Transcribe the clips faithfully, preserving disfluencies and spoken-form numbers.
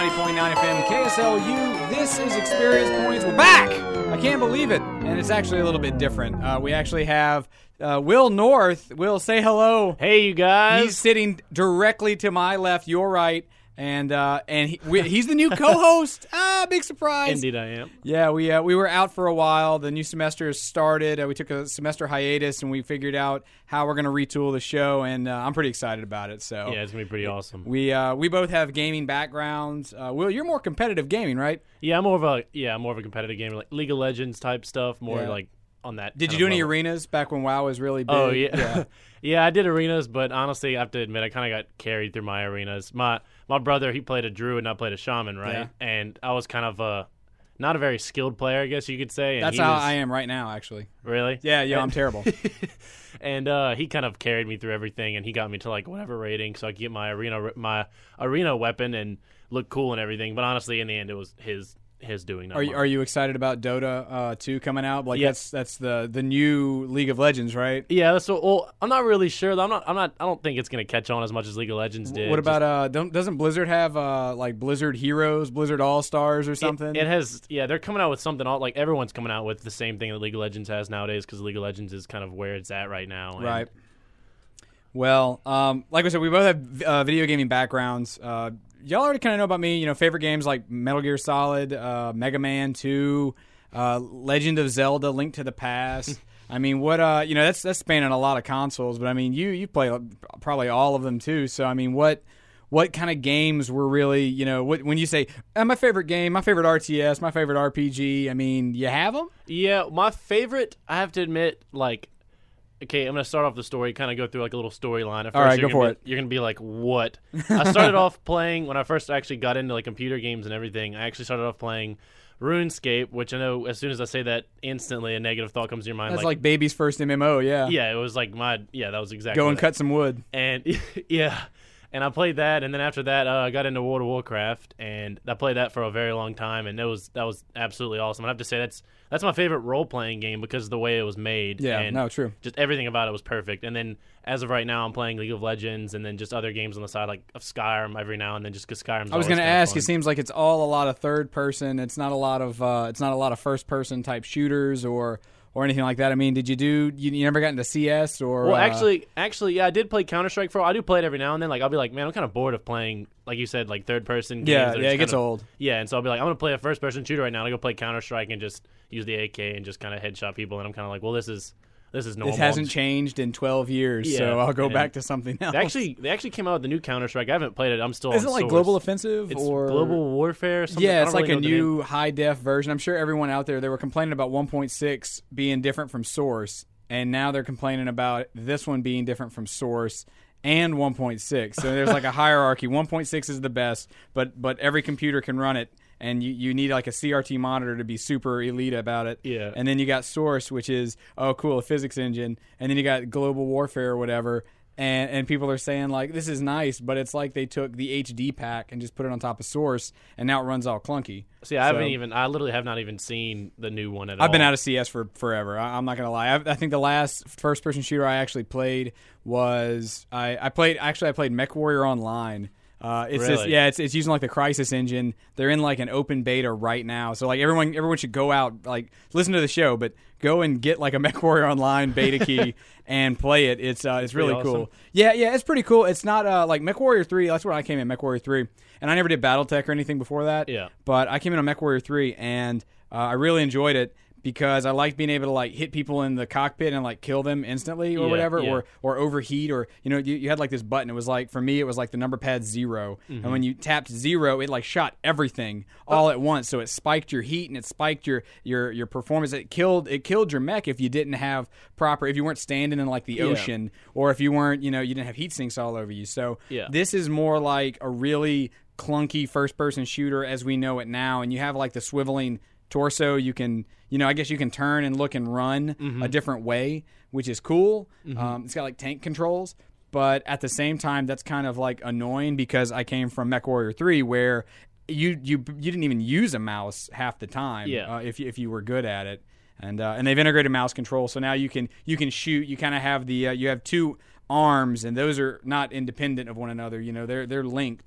ninety point nine F M, K S L U. This is Experience Points. We're back! I can't believe it. And it's actually a little bit different. Uh, we actually have uh, Will North. Will, say hello. Hey, you guys. He's sitting directly to my left, your right. And uh, and he, we, he's the new co-host. Ah, big surprise! Indeed, I am. Yeah, we uh, we were out for a while. The new semester has started. Uh, we took a semester hiatus, and we figured out how we're going to retool the show. And uh, I'm pretty excited about it. So yeah, it's gonna be pretty awesome. We uh, we both have gaming backgrounds. Uh, Will, you're more competitive gaming, right? Yeah, I'm more of a yeah, I'm more of a competitive gamer, like League of Legends type stuff. More Yeah. like on that. Did kind you do of any level. arenas back when WoW was really big? Oh yeah, yeah. yeah. I did arenas, but honestly, I have to admit, I kind of got carried through my arenas. My my brother, he played a druid, and I played a shaman, right? Yeah. And I was kind of a not a very skilled player, I guess you could say. And That's he how was, I am right now, actually. Really? Yeah, yeah, And- I'm terrible. And uh, he kind of carried me through everything, and he got me to like whatever rating, so I could get my arena my arena weapon and look cool and everything. But honestly, in the end, it was his his doing. Not Are you, mine. are you excited about Dota uh, two coming out? Like Yeah. that's that's the the new League of Legends, right? Yeah, that's what, well, I'm not really sure. I'm not. I'm not. I don't think it's gonna catch on as much as League of Legends did. What about uh? Don't, doesn't Blizzard have uh like Blizzard Heroes, Blizzard All Stars, or Just, something? It, it has. Yeah, they're coming out with something. All like everyone's coming out with the same thing that League of Legends has nowadays because League of Legends is kind of where it's at right now. and- Right. Well, um, like I said, we both have uh, video gaming backgrounds. Uh, y'all already kind of know about me. You know, favorite games like Metal Gear Solid, uh, Mega Man two, uh, Legend of Zelda: Link to the Past. I mean, what uh, you know, that's that's spanning a lot of consoles. But I mean, you you play probably all of them too. So I mean, what what kind of games were really, you know, what, when you say oh, my favorite game, my favorite R T S, my favorite R P G? I mean, you have them? Yeah, my favorite. I have to admit, like. Okay, I'm gonna start off the story. Kind of go through like a little storyline. At first, All right, you're go gonna for be, it. You're gonna be like, "What?" I started off playing when I first actually got into like computer games and everything. I actually started off playing RuneScape, which I know as soon as I say that, instantly a negative thought comes to your mind. That's like, baby's first M M O. Yeah. yeah, it was like my yeah, that was exactly Go and that. cut some wood. And yeah, and I played that, and then after that, uh, I got into World of Warcraft, and I played that for a very long time, and it was that was absolutely awesome. I have to say that's that's my favorite role playing game because of the way it was made. Yeah. and No, true. just everything about it was perfect. And then as of right now, I'm playing League of Legends, and then just other games on the side like of Skyrim every now and then, just because Skyrim's. I was going going to to ask. It seems like it's all a lot of third person. It's not a lot of. Uh, it's not a lot of first person type shooters or or anything like that. I mean, did you do? You, you never got into C S or? Well, uh, actually, actually, yeah, I did play Counter Strike for. I do play it every now and then. Like I'll be like, man, I'm kind of bored of playing, like you said, like third person games. yeah, that are yeah, just it gets kind of- old. Yeah, and so I'll be like, I'm gonna play a first person shooter right now. I go play Counter Strike and just use the A K and just kind of headshot people. And I'm kind of like, well, this is this is normal. This hasn't changed in twelve years, Yeah, so I'll go and back to something else. They actually, they actually came out with the new Counter Strike. I haven't played it. I'm still. is it on like Source. Global Offensive It's or Global Warfare? Or something? Yeah, I it's don't like really a know the name. new high def version. I'm sure everyone out there, they were complaining about one point six being different from Source, and now they're complaining about this one being different from Source and one point six. So there's like a hierarchy. one point six is the best, but but every computer can run it, and you, you need like a C R T monitor to be super elite about it. Yeah. And then you got Source, which is, oh, cool, a physics engine. And then you got Global Warfare or whatever. And and people are saying, like, this is nice, but it's like they took the H D pack and just put it on top of Source, and now it runs all clunky. See, I haven't So- even. I literally have not even seen the new one at all. I've been out of C S for forever. I, I'm not gonna lie. I, I think the last first-person shooter I actually played was I, I played actually I played MechWarrior Online. Uh, it's just, Really? yeah, it's it's using like the Crysis engine. They're in like an open beta right now, so like everyone everyone should go out, like listen to the show, but go and get like a MechWarrior Online beta key and play it. It's uh, it's really Pretty cool. awesome. Yeah, yeah, it's pretty cool. It's not uh, like MechWarrior three. That's where I came in, MechWarrior three, and I never did BattleTech or anything before that. Yeah. But I came in on MechWarrior three, and uh, I really enjoyed it because I liked being able to like hit people in the cockpit and like kill them instantly or Yeah, whatever, yeah. or or overheat, or you know you, you had like this button. It was like, for me, it was like the number pad zero, Mm-hmm. and when you tapped zero, it like shot everything all at once. So it spiked your heat and it spiked your your your performance. It killed it killed your mech if you didn't have proper, if you weren't standing in like the Yeah. ocean, or if you weren't, you know, you didn't have heat sinks all over you. So Yeah. this is more like a really clunky first person shooter as we know it now, and you have like the swiveling torso. You can, you know, I guess you can turn and look and run a different way, which is cool. Um, it's got like tank controls, but at the same time, that's kind of like annoying because I came from MechWarrior three where you you you didn't even use a mouse half the time. Yeah. Uh, if you, if you were good at it, and uh, and they've integrated mouse control, so now you can you can shoot. You kind of have the uh, you have two arms, and those are not independent of one another. You know, they're they're linked.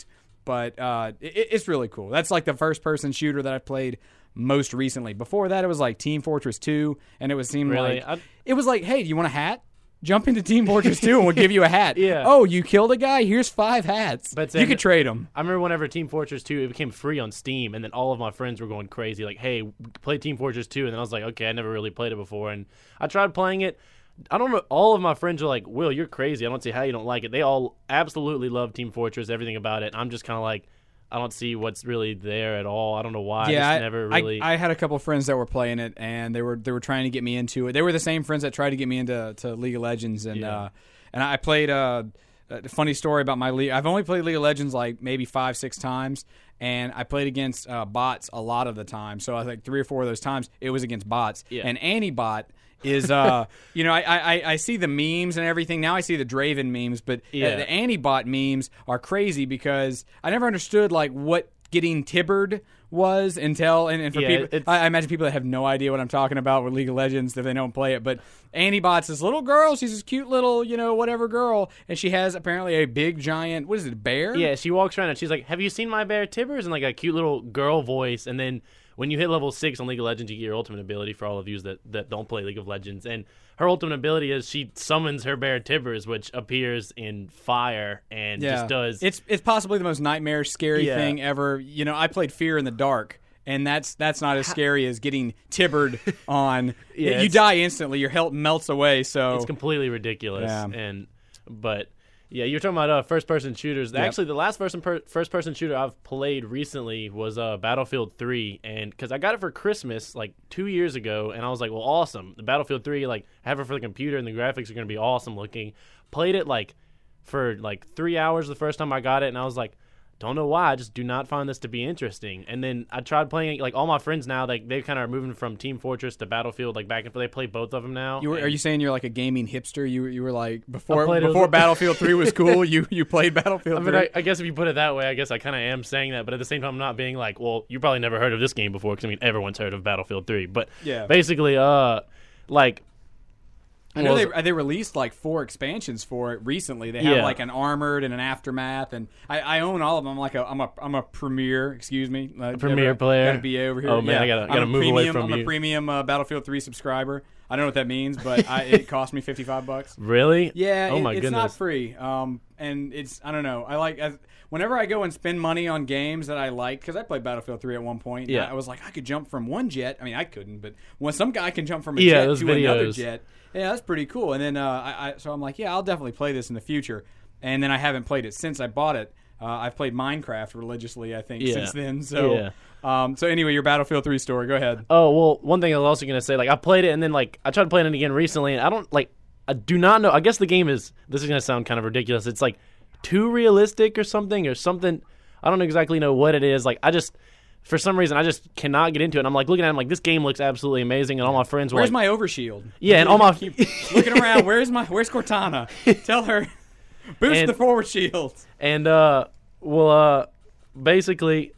but uh, it, it's really cool. That's like the first person shooter that I've played most recently. Before that, it was like Team Fortress two, and it was seemed Really? like I- it was like, hey, do you want a hat? Jump into Team Fortress two, and we'll give you a hat. Yeah. Oh, you killed a guy? Here's five hats. But you then- could trade them. I remember whenever Team Fortress two, it became free on Steam, and then all of my friends were going crazy, like, hey, play Team Fortress two, and then I was like, okay, I never really played it before, and I tried playing it. I don't know, all of my friends are like, Will, you're crazy. I don't see how you don't like it. They all absolutely love Team Fortress, everything about it. I'm just kind of like, I don't see what's really there at all. I don't know why. Yeah, I I, just never I- really. I, had a couple friends that were playing it, and they were they were trying to get me into it. They were the same friends that tried to get me into to League of Legends, and Yeah. uh, and I played. Uh, a funny story about my league. I've only played League of Legends like maybe five, six times, and I played against uh, bots a lot of the time. So I think three or four of those times it was against bots. Yeah. And Antibot is, uh, you know, I, I I see the memes and everything. Now I see the Draven memes, but Yeah. uh, the Antibot memes are crazy because I never understood like what getting tibbered was until and, and for Yeah, people it's- I, I imagine people that have no idea what I'm talking about with League of Legends if they don't play it, but Antibot's this little girl, she's this cute little, you know, whatever girl, and she has apparently a big giant, what is it, a bear? Yeah, she walks around and she's like, have you seen my bear Tibbers? And like a cute little girl voice. And then when you hit level six on League of Legends, you get your ultimate ability for all of you that, that don't play League of Legends. And her ultimate ability is she summons her bear Tibbers, which appears in fire and Yeah. just does. It's it's possibly the most nightmarish, scary Yeah. thing ever. You know, I played Fear in the Dark, and that's that's not as scary as getting tibbered on. Yeah, you it's- die instantly, your health melts away. So It's completely ridiculous. Yeah. And but yeah, you're talking about uh, first-person shooters. Yep. Actually, the last person per- first-person shooter I've played recently was uh, Battlefield three, and because I got it for Christmas like two years ago, and I was like, well, awesome. The Battlefield three, like, I have it for the computer, and the graphics are going to be awesome looking. Played it like for like three hours the first time I got it, and I was like, don't know why, I just do not find this to be interesting. And then I tried playing it, like all my friends now, like they kind of are moving from Team Fortress to Battlefield, like back and forth. They play both of them now. you were, and- are you saying you're like a gaming hipster? You you were like before played it a before little- Battlefield three was cool. You you played Battlefield I mean, three. I, I guess if you put it that way, I guess I kind of am saying that, but at the same time, I'm not being like, well, you probably never heard of this game before, because I mean, everyone's heard of Battlefield three. But Yeah. basically, uh, like, I know well, they they released like four expansions for it recently. They have Yeah. like an armored and an aftermath, and I, I own all of them. I'm like a I'm a I'm a premier, excuse me, a premier player? Got to be over here. Oh, man, yeah. I gotta- I'm gotta a move away premium, from I'm you. a premium uh, Battlefield three subscriber. I don't know what that means, but I, it cost me fifty-five bucks. really? Yeah, Oh it- my it's goodness. not free. Um, and it's I don't know. I like as, whenever I go and spend money on games that I like, because I played Battlefield three at one point. and Yeah. I, I was like, I could jump from one jet. I mean, I couldn't, but when some guy can jump from a Yeah, jet those to another videos. jet, yeah, that's pretty cool. And then uh, I, I so I'm like, yeah, I'll definitely play this in the future. And then I haven't played it since I bought it. Uh, I've played Minecraft religiously, I think, Yeah. since then. So, Yeah. um, so anyway, your Battlefield three story. Go ahead. Oh, well, one thing I was also going to say, like, I played it, and then, like, I tried playing it again recently, and I don't, like, I do not know. I guess the game is, this is going to sound kind of ridiculous. It's, like, too realistic or something, or something. I don't exactly know what it is. Like, I just, for some reason, I just cannot get into it. And I'm, like, looking at it, I'm like, this game looks absolutely amazing, and all my friends were Where's like, my overshield? Yeah, and all my- keep looking around. Where's my Where's Cortana? Tell her boost And- the forward shield. And uh well uh basically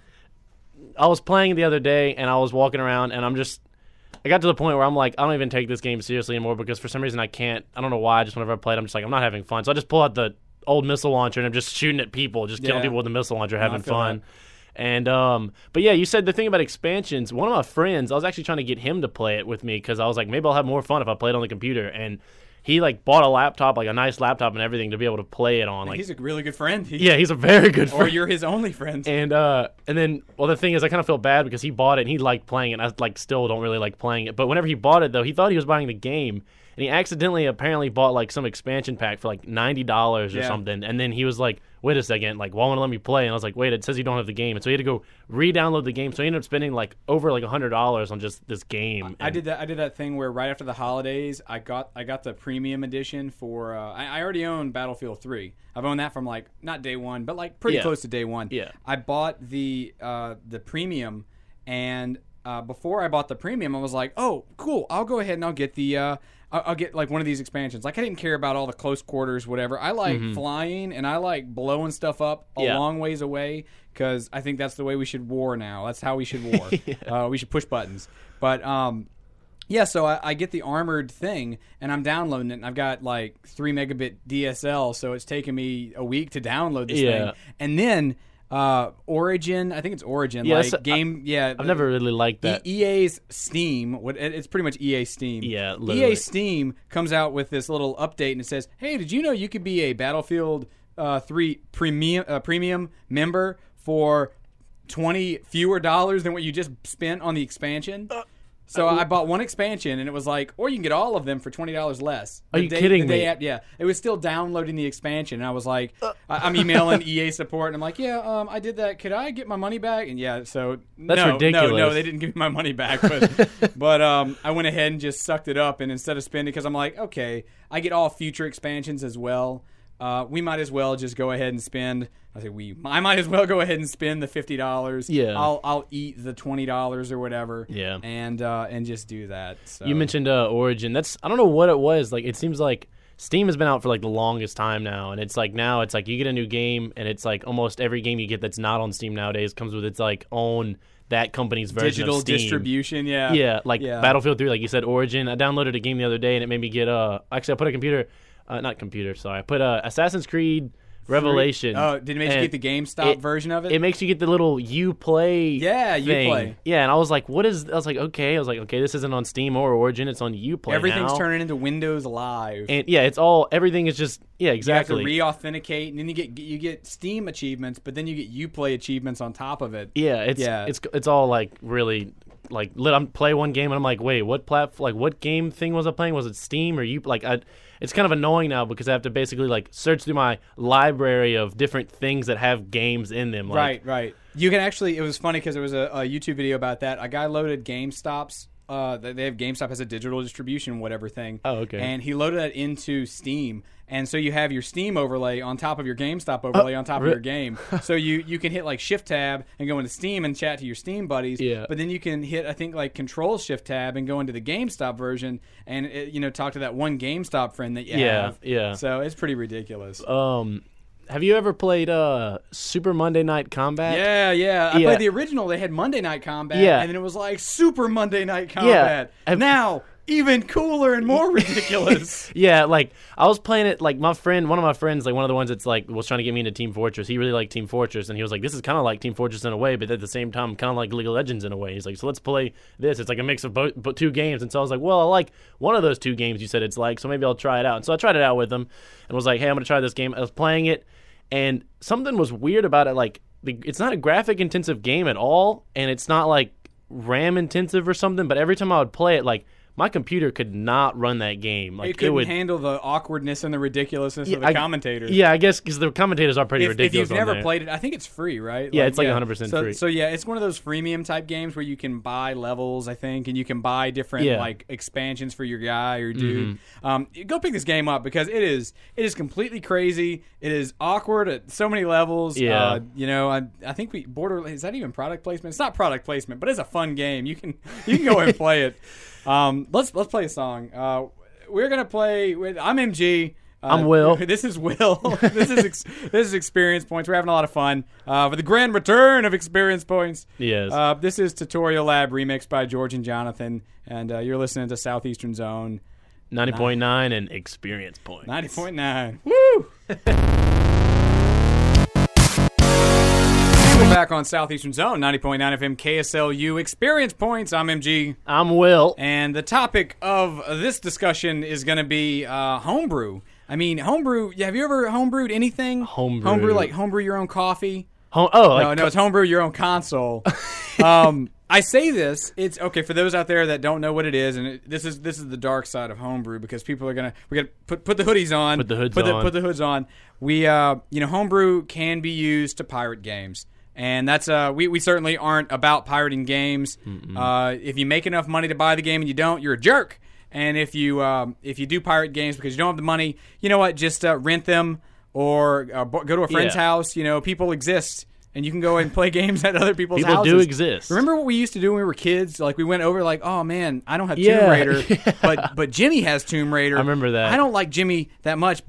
I was playing the other day and I was walking around and I'm just I got to the point where I'm like, I don't even take this game seriously anymore because for some reason I can't I don't know why, just whenever I play it, I'm just like, I'm not having fun. So I just pull out the old missile launcher and I'm just shooting at people, just killing Yeah. people with the missile launcher, having feel fun. that. And um but yeah, you said the thing about expansions, one of my friends, I was actually trying to get him to play it with me because I was like, maybe I'll have more fun if I play it on the computer. And he like bought a laptop, like a nice laptop and everything to be able to play it on. Like He's a really good friend. He, yeah, he's a very good friend. or you're his only friend. And uh, and then, well, the thing is, I kind of feel bad because he bought it and he liked playing it. And I like still don't really like playing it. But whenever he bought it, though, he thought he was buying the game, and he accidentally apparently bought like some expansion pack for like ninety dollars or Yeah. something. And then he was like, "Wait a second, like, why won't it let me play?" And I was like, "Wait, it says you don't have the game." And so he had to go re-download the game. So he ended up spending like over like a hundred dollars on just this game. I And- did that. I did that thing where right after the holidays, I got I got the premium edition for. Uh, I, I already own Battlefield three. I've owned that from like not day one, but like pretty Yeah. close to day one. Yeah. I bought the uh, the premium, and uh, before I bought the premium, I was like, oh, cool. I'll go ahead and I'll get the. Uh, I'll I'll get like one of these expansions. Like I didn't care about all the close quarters, whatever. I like flying and I like blowing stuff up a Mm-hmm. Yeah. long ways away because I think that's the way we should war now. That's how we should war. uh, we should push buttons. But um, yeah, so I, I get the armored thing and I'm downloading it. And I've got like three megabit D S L, so it's taking me a week to download this Yeah. thing. And then uh, Origin. I think it's Origin. Yeah, like so- game. yeah, I've never really liked that. E- EA's Steam. What it- it's pretty much E A Steam. Yeah, E literally. A Steam comes out with this little update and it says, "Hey, did you know you could be a Battlefield uh, three premium uh, premium member for twenty fewer dollars than what you just spent on the expansion?" Uh, So I bought one expansion, and it was like, or you can get all of them for twenty dollars less. Are The you day- kidding the day me? af- yeah, it was still downloading the expansion, and I was like, Uh. I- I'm emailing E A support, and I'm like, yeah, um, I did that. Could I get my money back? And yeah, so That's no, no, ridiculous. no, they didn't give me my money back, but but um, I went ahead and just sucked it up, and instead of spending, because I'm like, okay, I get all future expansions as well. Uh, we might as well just go ahead and spend. I say we. I might as well go ahead and spend the fifty dollars. Yeah. I'll I'll eat the twenty dollars or whatever. Yeah. and uh, and just do that. So. You mentioned uh, Origin. That's I don't know what it was. Like it seems like Steam has been out for like the longest time now, and it's like now it's like you get a new game, and it's like almost every game you get that's not on Steam nowadays comes with its like own that company's version digital of Steam. distribution. Yeah, Yeah, like Yeah. Battlefield three, like you said, Origin. I downloaded a game the other day, and it made me get uh. Actually, I put a computer, uh, not computer. Sorry, I put uh, Assassin's Creed Revelation. Oh, did it make you and get the GameStop it- version of it? It makes you get the little you play. Yeah, thing. Uplay. Yeah, and I was like, what is? I was like, okay. I was like, okay, this isn't on Steam or Origin. It's on Uplay Everything's now. turning into Windows Live. And yeah, it's all everything is just yeah, exactly. You have to re-authenticate, and then you get you get Steam achievements, but then you get Uplay achievements on top of it. yeah, it's Yeah. it's it's all like really like lit. I'm play one game and I'm like, wait, what plat like what game thing was I playing? Was it Steam or you like I? It's kind of annoying now because I have to basically like search through my library of different things that have games in them. Like, Right, right. You can actually. It was funny because there was a, a YouTube video about that. A guy loaded GameStop's. Uh, they have GameStop has a digital distribution, whatever thing. Oh, okay. And he loaded that into Steam, and so you have your Steam overlay on top of your GameStop overlay on top re- of your game. So you you can hit like Shift Tab and go into Steam and chat to your Steam buddies. Yeah. But then you can hit I think like Control Shift Tab and go into the GameStop version and it, you know talk to that one GameStop friend that you Yeah, have. yeah. So it's pretty ridiculous. Um, have you ever played uh Super Monday Night Combat? Yeah, yeah. I Yeah. played the original. They had Monday Night Combat, Yeah. and then it was like Super Monday Night Combat. I've- Now, even cooler and more ridiculous. Yeah, like I was playing it. Like my friend, one of my friends, like one of the ones that's like was trying to get me into Team Fortress. He really liked Team Fortress, and he was like, "This is kind of like Team Fortress in a way, but at the same time, kind of like League of Legends in a way." He's like, "So let's play this. It's like a mix of both, but two games." And so I was like, "Well, I like one of those two games you said it's like, so maybe I'll try it out." And so I tried it out with him, and was like, "Hey, I'm gonna try this game." I was playing it, and something was weird about it. Like, the, it's not a graphic intensive game at all, and it's not like RAM intensive or something. But every time I would play it, like my computer could not run that game. Like it couldn't would handle the awkwardness and the ridiculousness of the I- commentators. Yeah, I guess because the commentators are pretty If, if ridiculous. you've on never there. played it, I think it's free, right? Yeah, it's like one hundred percent so, free. So yeah, it's one of those freemium type games where you can buy levels, I think, and you can buy different Yeah. like expansions for your guy or dude. Um, go pick this game up because it is it is completely crazy. It is awkward at so many levels. Yeah. Uh, you know, I, I think we border is that even product placement? It's not product placement, but it's a fun game. You can you can go and play it. Um, let's let's play a song. Uh, we're gonna play with. I'm M G. Uh, I'm Will. This is Will. this is ex- this is Experience Points. We're having a lot of fun uh, for the grand return of Experience Points. Yes. Uh, this is Tutorial Lab remixed by George and Jonathan, and uh, you're listening to Southeastern Zone ninety point nine and experience points. ninety point nine. Woo! We're back on Southeastern Zone ninety point nine F M K S L U Experience Points. I'm M G. I'm Will. And the topic of this discussion is going to be uh, homebrew. I mean, homebrew. Have you ever homebrewed anything? Homebrew. Homebrew, like homebrew your own coffee. Home, oh, like No, no, it's homebrew your own console. um, I say this. It's okay for those out there that don't know what it is, and it, this is this is the dark side of homebrew because people are gonna we got to put put the hoodies on, Put the hoods put the, on. put the hoods on. We uh, you know, homebrew can be used to pirate games. And that's uh, we, we certainly aren't about pirating games. Uh, if you make enough money to buy the game and you don't, you're a jerk. And if you um, if you do pirate games because you don't have the money, you know what? Just uh, rent them or uh, bo- go to a friend's Yeah. house. You know, people exist, and you can go and play games at other people's People houses. do exist. Remember what we used to do when we were kids? Like we went over, like, oh man, I don't have Yeah. Tomb Raider, but but Jimmy has Tomb Raider. I remember that. I don't like Jimmy that much, but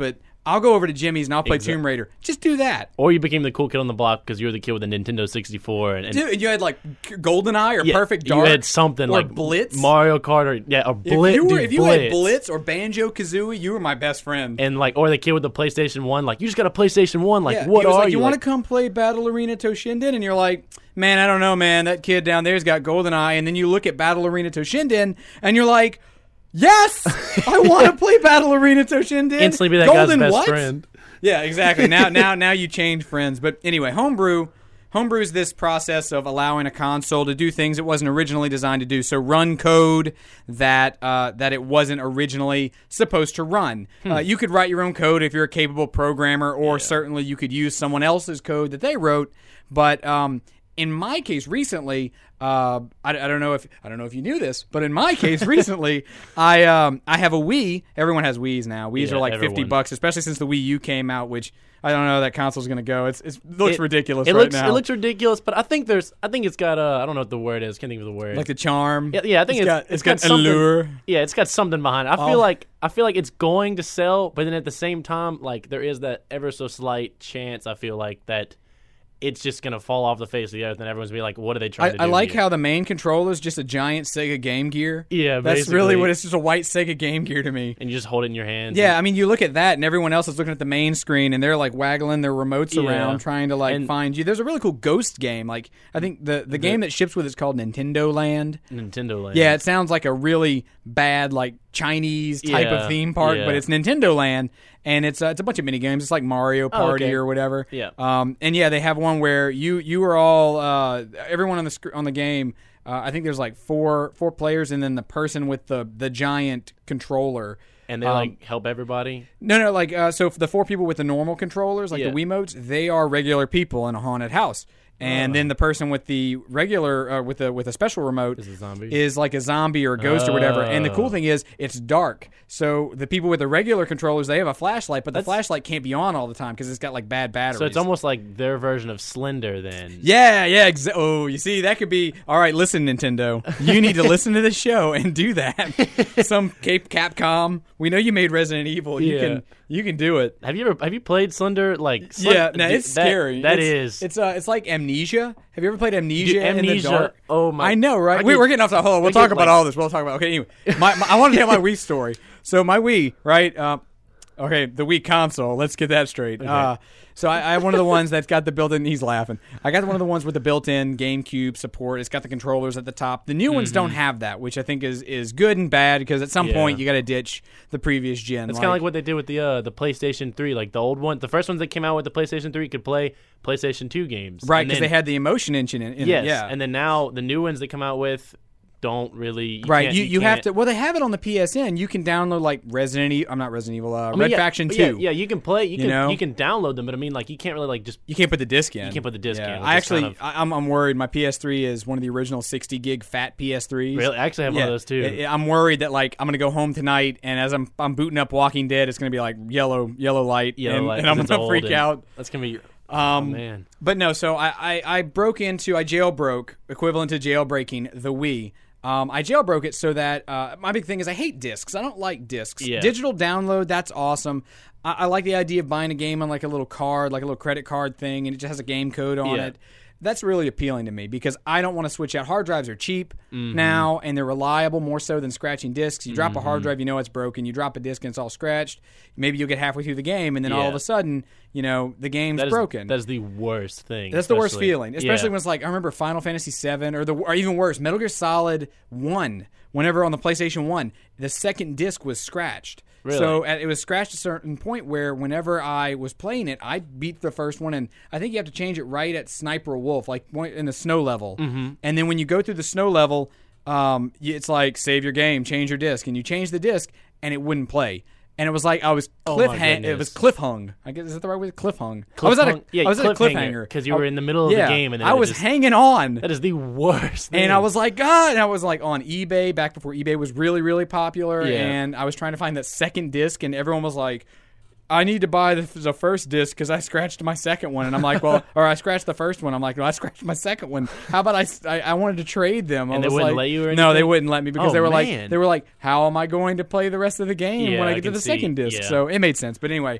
I'll go over to Jimmy's and I'll play Exactly. Tomb Raider. Just do that. Or you became the cool kid on the block because you were the kid with the Nintendo sixty-four. And, and Dude, you had like GoldenEye or yeah, Perfect Dark. You had something or like Blitz. Mario Kart, or yeah, or If Blitz. you, were, dude, if you Blitz. had Blitz or Banjo Kazooie, you were my best friend. And like, or the kid with the PlayStation One, like you just got a PlayStation One. Like, yeah, what he was are like, you? You want to Like, come play Battle Arena Toshinden? And you're like, man, I don't know, man. That kid down there's got GoldenEye. And then you look at Battle Arena Toshinden, and you're like, yes, I want to play Battle Arena Toshinden. instantly be that Golden guy's best what? friend. Yeah, exactly. Now, now, now you change friends. But anyway, homebrew. Homebrew is this process of allowing a console to do things it wasn't originally designed to do. So run code that uh, that it wasn't originally supposed to run. Hmm. Uh, you could write your own code if you're a capable programmer, or Yeah. certainly you could use someone else's code that they wrote. But um, in my case, recently, uh, I, I don't know if I don't know if you knew this, but in my case, recently, I um, I have a Wii. Everyone has Wiis now. Wiis Yeah, are like everyone. fifty bucks, especially since the Wii U came out, which I don't know how that console's going to go. It's, it's it looks It- ridiculous It right looks now. it looks ridiculous, but I think there's I think it's got uh I don't know what the word is. Can't think of the word. like the charm. yeah, yeah, I think it's, got, it's it's got, something- allure. Yeah, it's got something behind it. I Oh. feel like I feel like it's going to sell, but then at the same time, like there is that ever so slight chance. I feel like that it's just gonna fall off the face of the earth, and everyone's gonna be like, "What are they trying I, to do?" I like here? how the main controller is just a giant Sega Game Gear. Yeah, that's basically. really what it's just a white Sega Game Gear to me. and you just hold it in your hands. Yeah, and- I mean, you look at that, and everyone else is looking at the main screen, and they're like waggling their remotes Yeah. around, trying to like And- find you. There's a really cool Ghost game. Like, I think the the game that ships with it's called Nintendo Land. Nintendo Land. Yeah, it sounds like a really bad like Chinese type Yeah, of theme park, yeah. but it's Nintendo Land, and it's uh, it's a bunch of mini games. It's like Mario Party Oh, okay. or whatever. Yeah. Um, and yeah, they have one where you you are all uh, everyone on the sc- on the game. Uh, I think there's like four four players, and then the person with the the giant controller. and they Um, like help everybody. No, no, like uh, so for the four people with the normal controllers, like Yeah. the Wiimotes, they are regular people in a haunted house. And Oh. then the person with the regular uh, with the with a special remote Is a zombie? is like a zombie or a ghost or whatever. And the cool Oh. thing is it's dark. So the people with the regular controllers, they have a flashlight, but the That's- flashlight can't be on all the time because it's got like bad batteries. So it's almost like their version of Slender then. Yeah, yeah. Exa- oh, you see, that could be all right. Listen, Nintendo, you need to listen to this show and do that. Some Cape Capcom, we know you made Resident Evil. You Yeah. can, you can do it. Have you ever have you played Slender? Like Slend- Yeah, no, it's that- scary. That it's, is. It's uh, it's like Amnesia. Have you ever played Amnesia? Dude, in the Amnesia, dark? oh my- I know, right? I we, get- we're getting off the whole. We'll I talk get, about like- all this. We'll talk about. Okay, anyway, my, my, I want to tell my Wii story. So my Wii, right? Uh, okay, the Wii console. Let's get that straight. Uh, so I, I have one of the ones that's got the built-in. He's laughing. I got one of the ones with the built-in GameCube support. It's got the controllers at the top. The new ones don't have that, which I think is is good and bad because at some Mm-hmm. Yeah. point you got to ditch the previous gen. It's kind of like what they did with the uh, the PlayStation three, like the old one. The first ones that came out with the PlayStation three could play PlayStation two games, right, And because then- they had the emotion engine in, in yes, it. Yeah, and then now the new ones that come out with don't really you right, can't- you, you have can't- to. Well, they have it on the P S N. You can download like Resident Evil. I'm not Resident Evil. Uh, I mean, Red yeah, Faction but Two. Yeah, yeah, you can play. You, You can know? you can download them, but I mean, like you can't really like just. You can't put the disc in. You can't put the disc Yeah. in, I which is actually, kind of- I, I'm I'm worried. My P S three is one of the original sixty gig fat P S threes. Really, I actually have Yeah. one of those too. I- I'm worried that like I'm gonna go home tonight, and as I'm I'm booting up Walking Dead, it's gonna be like yellow yellow light, Yellow and, light, and I'm 'cause it's gonna old freak and out. That's gonna be. Um, oh man. But no, so I, I, I broke into, I jailbroke, equivalent to jailbreaking the Wii. Um, I jailbroke it so that, uh, my big thing is I hate discs. I don't like discs. Yeah. Digital download, that's awesome. I, I like the idea of buying a game on like a little card, like a little credit card thing, and it just has a game code on Yeah. it. That's really appealing to me because I don't want to switch out. Hard drives are cheap Mm-hmm. now, and they're reliable more so than scratching discs. You drop a hard drive, you know it's broken. You drop a disc and it's all scratched. Maybe you'll get halfway through the game, and then all Yeah. of a sudden, you know, the game's That is, broken. That is the worst thing. That's the worst especially- feeling, especially yeah. when it's like I remember Final Fantasy seven or the or even worse, Metal Gear Solid one. Whenever on the PlayStation one, the second disc was scratched. Really? So at, it was scratched at a certain point where whenever I was playing it, I beat the first one, and I think you have to change it right at Sniper Wolf, like point in the snow level. Mm-hmm. And then when you go through the snow level, um, y- it's like save your game, change your disc, and you change the disc, and it wouldn't play. And it was like I was Oh cliff my hang- it was goodness. cliff hung. I guess is that the right way? Cliff hung. I was at a Cliffhang- yeah, I was at a cliffhanger, cliffhanger 'cause you were I- in the middle of the yeah, game and then I it was just- hanging on. That is the worst. Thing. And I was like, God, and I was like on eBay back before eBay was really, really popular. Yeah. And I was trying to find that second disc, and everyone was like, I need to buy the, the first disc because I scratched my second one. And I'm like, well, or I scratched the first one. I'm like, well, I scratched my second one. How about I, I, I wanted to trade them. I And they was wouldn't like, let you or No, they anything? wouldn't let me because Oh, they were man. like, they were like, how am I going to play the rest of the game Yeah, when I I get to can the see. second disc? Yeah. So it made sense. But anyway,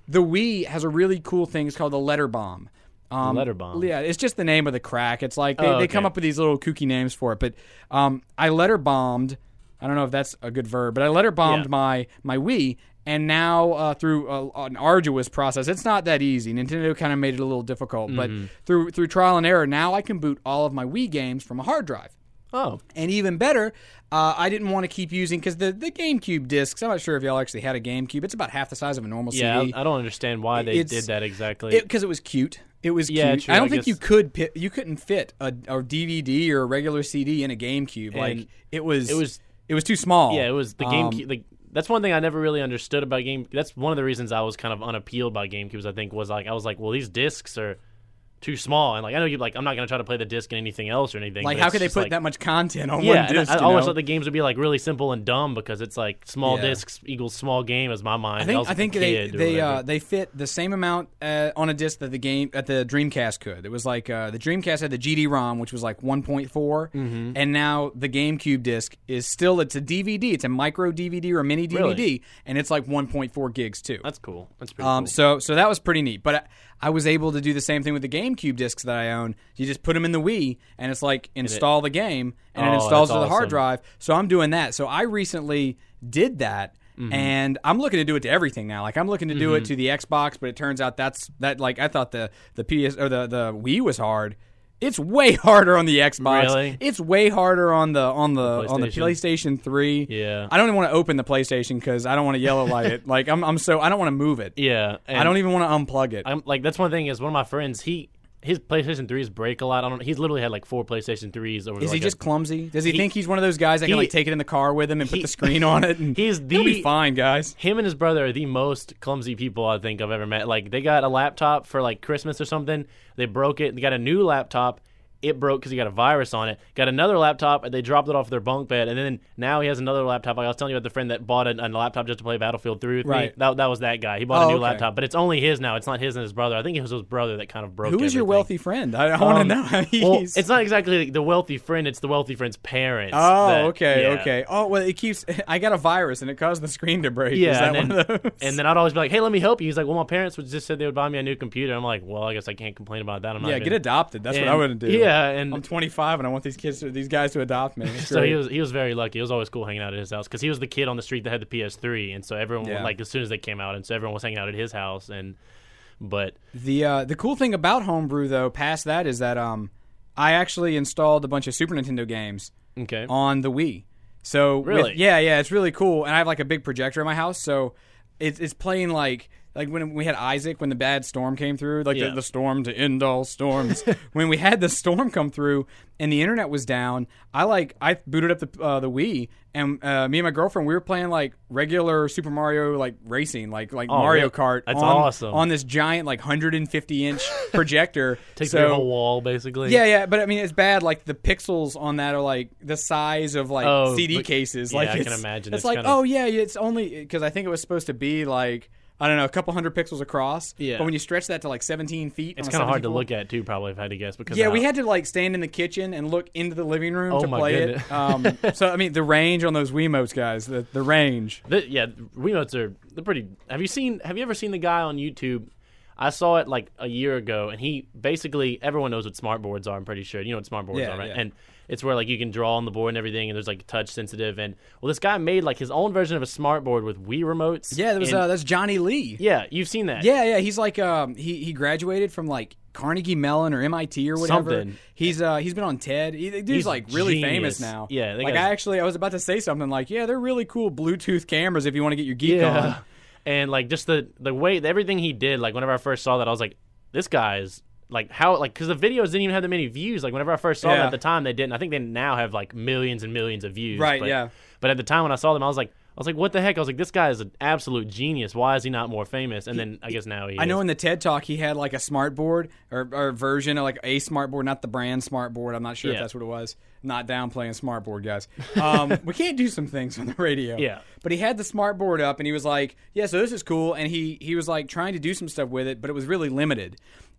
the Wii has a really cool thing. It's called the Letter Bomb. Um, Letter Bomb. Yeah, it's just the name of the crack. It's like they, Oh, they okay. come up with these little kooky names for it. But um, I letter bombed. I don't know if that's a good verb, but I letter bombed Yeah. my my Wii, and now uh, through a, an arduous process, it's not that easy. Nintendo kind of made it a little difficult, Mm-hmm. but through through trial and error, now I can boot all of my Wii games from a hard drive. Oh, And even better, uh, I didn't want to keep using because the, the GameCube discs. I'm not sure if y'all actually had a GameCube. It's about half the size of a normal yeah. C D. I, I don't understand why they It's- did that exactly. Because it, was cute. It was Yeah, cute. true, I don't I think guess- you could pi- you couldn't fit a, a D V D or a regular C D in a GameCube. Like And it was it was it was too small. Yeah, it was the Um, GameCube. Like, that's one thing I never really understood about Game. That's one of the reasons I was kind of unappealed by GameCubes. I think was like I was like, well, these discs are too small, and like I know you like I'm not gonna try to play the disc in anything else or anything. Like but how it's could they just, put like, that much content on Yeah, one and disc? I, I you always know? thought the games would be like really simple and dumb because it's like small Yeah. discs equals small game as my mind. I think was I think a they kid or they whatever. uh, they fit the same amount uh, on a disc that the game at the Dreamcast could. It was like uh, the Dreamcast had the G D ROM, which was like one point four, Mm-hmm. and now the GameCube disc is still it's a D V D. It's a micro D V D or a mini D V D, Really? and it's like one point four gigs too. That's cool. That's pretty Um, cool. so so that was pretty neat. But I, I was able to do the same thing with the GameCube discs that I own. You just put them in the Wii, and it's like install the game, and it Oh, installs that's to the hard awesome. drive. So I'm doing that. So I recently did that. Mm-hmm. And I'm looking to do it to everything now. Like I'm looking to do it to the Xbox, but it turns out that's that. Like I thought the the P S or the the Wii was hard. It's way harder on the Xbox. Really? It's way harder on the on the, on the PlayStation? PlayStation three. Yeah. I don't even want to open the PlayStation because I don't want to yellow light it. Like I'm I'm so I don't want to move it. yeah, I and don't even want to unplug it. I'm like that's one thing is one of my friends he. His PlayStation threes break a lot. I don't. He's literally had like four PlayStation threes over. Is like he just a, clumsy? Does he, he- think he's one of those guys that he- can like take it in the car with him and put he- the screen on it? And he's he'll the- be fine, guys. Him and his brother are the most clumsy people I think I've ever met. Like they got a laptop for like Christmas or something. They broke it. They got a new laptop. It broke because he got a virus on it. Got another laptop, and they dropped it off their bunk bed. And then now he has another laptop. Like I was telling you about the friend that bought a, a laptop just to play Battlefield three with me. Right. That, that was that guy. He bought Oh, a new okay. laptop, but it's only his now. It's not his and his brother. I think it was his brother that kind of broke. Who is your everything. wealthy friend? I, I want to Um, know. He's... Well, it's not exactly the wealthy friend. It's the wealthy friend's parents. Oh, that- okay, yeah. okay. Oh, well, it keeps. I got a virus and it caused the screen to break. Yeah, is that and one then, of those? and then I'd always be like, "Hey, let me help you." He's like, "Well, my parents would just said they would buy me a new computer." I'm like, "Well, I guess I can't complain about that. I'm not." yeah, even... get adopted. That's And- what I would do. Yeah, and I'm twenty-five and I want these kids, to, these guys, to adopt me. That's so great. he was he was very lucky. It was always cool hanging out at his house because he was the kid on the street that had the P S three, and so everyone Yeah. like as soon as they came out, and so everyone was hanging out at his house. And but The uh, the cool thing about Homebrew though, past that, is that um, I actually installed a bunch of Super Nintendo games okay, on the Wii. So with- Really? yeah, yeah, it's really cool. And I have like a big projector in my house, so it's it's playing like like when we had Isaac when the bad storm came through, like Yeah. the, the storm to end all storms. When we had the storm come through and the internet was down, I like I booted up the uh, the Wii and uh, me and my girlfriend we were playing like regular Super Mario like racing, like like Oh, Mario really? Kart. That's on, awesome. on this giant like one hundred fifty inch projector. takes so, your whole wall basically. yeah, yeah, but I mean, it's bad. Like the pixels on that are like the size of like Oh, C D but- cases. yeah, Like I can it's, imagine. It's, It's like, kind of- oh yeah, it's only because I think it was supposed to be like I don't know, a couple hundred pixels across. Yeah. But when you stretch that to like seventeen feet, it's kind of hard to look at too. Probably if I had to guess because Yeah, of we how- had to like stand in the kitchen and look into the living room Oh, to my play goodness. it. Um, so I mean, the range on those Wiimotes, guys, the the range. The, yeah, Wiimotes are they're pretty. Have you seen? Have you ever seen the guy on YouTube? I saw it like a year ago, and he basically everyone knows what smart boards are. I'm pretty sure you know what smart boards Yeah, are, right? yeah. And it's where like you can draw on the board and everything, and there's like touch sensitive. And well, this guy made like his own version of a smart board with Wii remotes. Yeah, there was and- uh, that's Johnny Lee. yeah, you've seen that. Yeah, yeah, he's like um he he graduated from like Carnegie Mellon or M I T or whatever. Something. He's uh he's been on TED. He, the dude's He's like really genius. famous now. Yeah, that like guy's- I actually I was about to say something like, yeah, they're really cool Bluetooth cameras if you want to get your geek yeah. on. And like just the the way everything he did. Like whenever I first saw that, I was like, this guy's. Like how like because the videos didn't even have that many views. Like whenever I first saw them Yeah. at the time, they didn't. I think they now have like millions and millions of views. Right, But, yeah. But at the time when I saw them, I was like, I was like, what the heck? I was like, this guy is an absolute genius. Why is he not more famous? And then I guess now he. I know is. in the TED Talk he had like a smart board or, or version of like a smart board, not the brand smart board. I'm not sure if Yeah. that's what it was. Not downplaying smart board, guys. Um, we can't do some things on the radio. Yeah. But he had the smart board up and he was like, yeah, so this is cool. And he he was like trying to do some stuff with it, but it was really limited.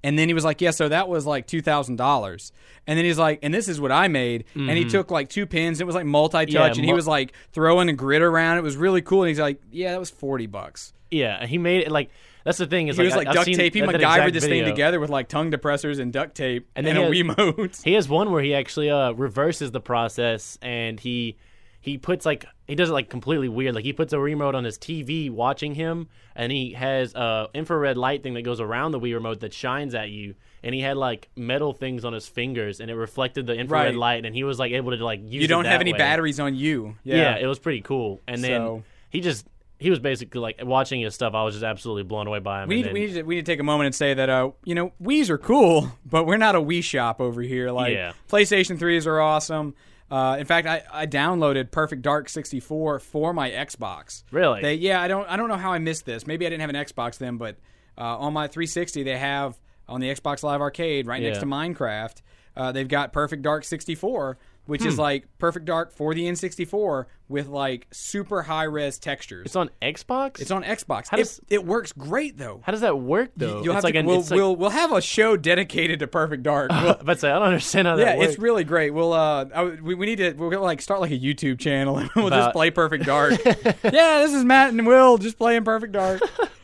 And then he was like, yeah, so that was like two thousand dollars. And then he's like, and this is what I made. Mm-hmm. And he took like two pins. It was like multi-touch. Yeah, and mu- he was like throwing a grid around. It was really cool. And he's like, yeah, that was forty bucks. Yeah, he made it like, that's the thing. Is he like, was like I, duct tape. He MacGyvered this video. thing together with like tongue depressors and duct tape and, and then a has, Wiimote. He has one where he actually uh, reverses the process and he he puts like, he does it like completely weird. Like he puts a remote on his T V watching him, and he has a infrared light thing that goes around the Wii remote that shines at you. And he had like metal things on his fingers, and it reflected the infrared right. light, and he was like able to like use. You don't it that have any way. batteries on you. Yeah. yeah, it was pretty cool. And then so. he just he was basically like watching his stuff. I was just absolutely blown away by him. We need, then, we need to we need to take a moment and say that uh you know Wii's are cool, but we're not a Wii shop over here. Like yeah. PlayStation threes are awesome. Uh, in fact, I, I downloaded Perfect Dark sixty-four for my Xbox. Really? They, yeah, I don't I don't know how I missed this. Maybe I didn't have an Xbox then, but uh, on my three sixty they have on the Xbox Live Arcade right yeah. next to Minecraft. Uh, they've got Perfect Dark sixty-four, which hmm. is like Perfect Dark for the N sixty-four with like super high res textures. It's on Xbox. It's on Xbox. How it, does, it works great though. How does that work though? You'll it's have like to, an, we'll, it's like, we'll we'll have a show dedicated to Perfect Dark. We'll, but say I don't understand how yeah, that works. it's really great. We'll uh, I, we we need to we're gonna like start like a YouTube channel and we'll About... just play Perfect Dark. Yeah, this is Matt and Will just playing Perfect Dark.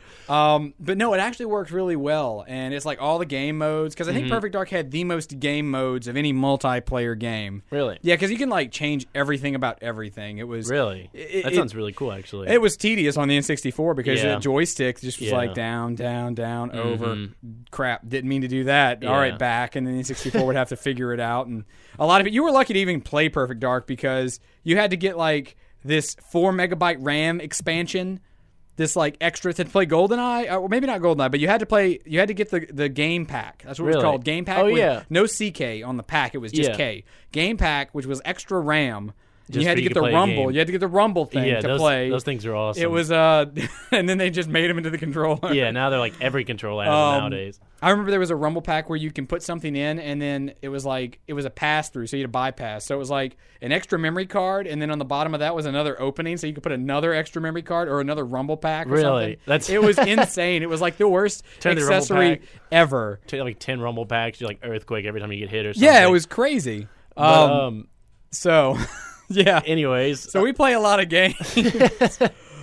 Um, but no, it actually works really well, and it's like all the game modes, because I think mm-hmm. Perfect Dark had the most game modes of any multiplayer game. Really? Yeah, because you can like change everything about everything. It was really it, that it, sounds really cool, actually. It was tedious on the N sixty-four because yeah. the joystick just was yeah. like down, down, down, mm-hmm. over. Crap, didn't mean to do that. Yeah. All right, back, and then the N sixty-four would have to figure it out. And a lot of it, you were lucky to even play Perfect Dark because you had to get like this four megabyte RAM expansion. This like extra to play GoldenEye, or maybe not GoldenEye, but you had to play. You had to get the, the game pack. That's what really? it was called, game pack. Oh with yeah, no C K on the pack. It was just yeah. K. Game pack, which was extra RAM. Just you had to you get the Rumble. You had to get the Rumble thing yeah, to those, play. Those things are awesome. It was, uh, and then they just made them into the controller. Yeah, now they're like every controller has um, nowadays. I remember there was a Rumble pack where you can put something in, and then it was like it was a pass through, so you had to bypass. So it was like an extra memory card, and then on the bottom of that was another opening, so you could put another extra memory card or another Rumble pack. Or really, something. that's it was insane. It was like the worst Turn the accessory pack, ever. Take like ten Rumble packs, you like earthquake every time you get hit or something. Yeah, it was crazy. But, um, um, so. Yeah. Anyways, so we play a lot of games.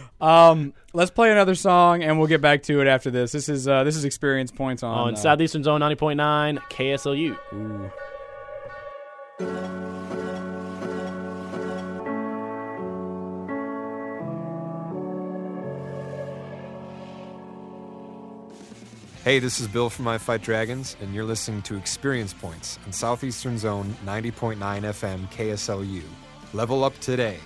um, let's play another song, and we'll get back to it after this. This is uh, this is Experience Points on on uh, Southeastern Zone ninety point nine K S L U. Ooh. Hey, this is Bill from I Fight Dragons, and you're listening to Experience Points on Southeastern Zone ninety point nine F M K S L U. Level up today.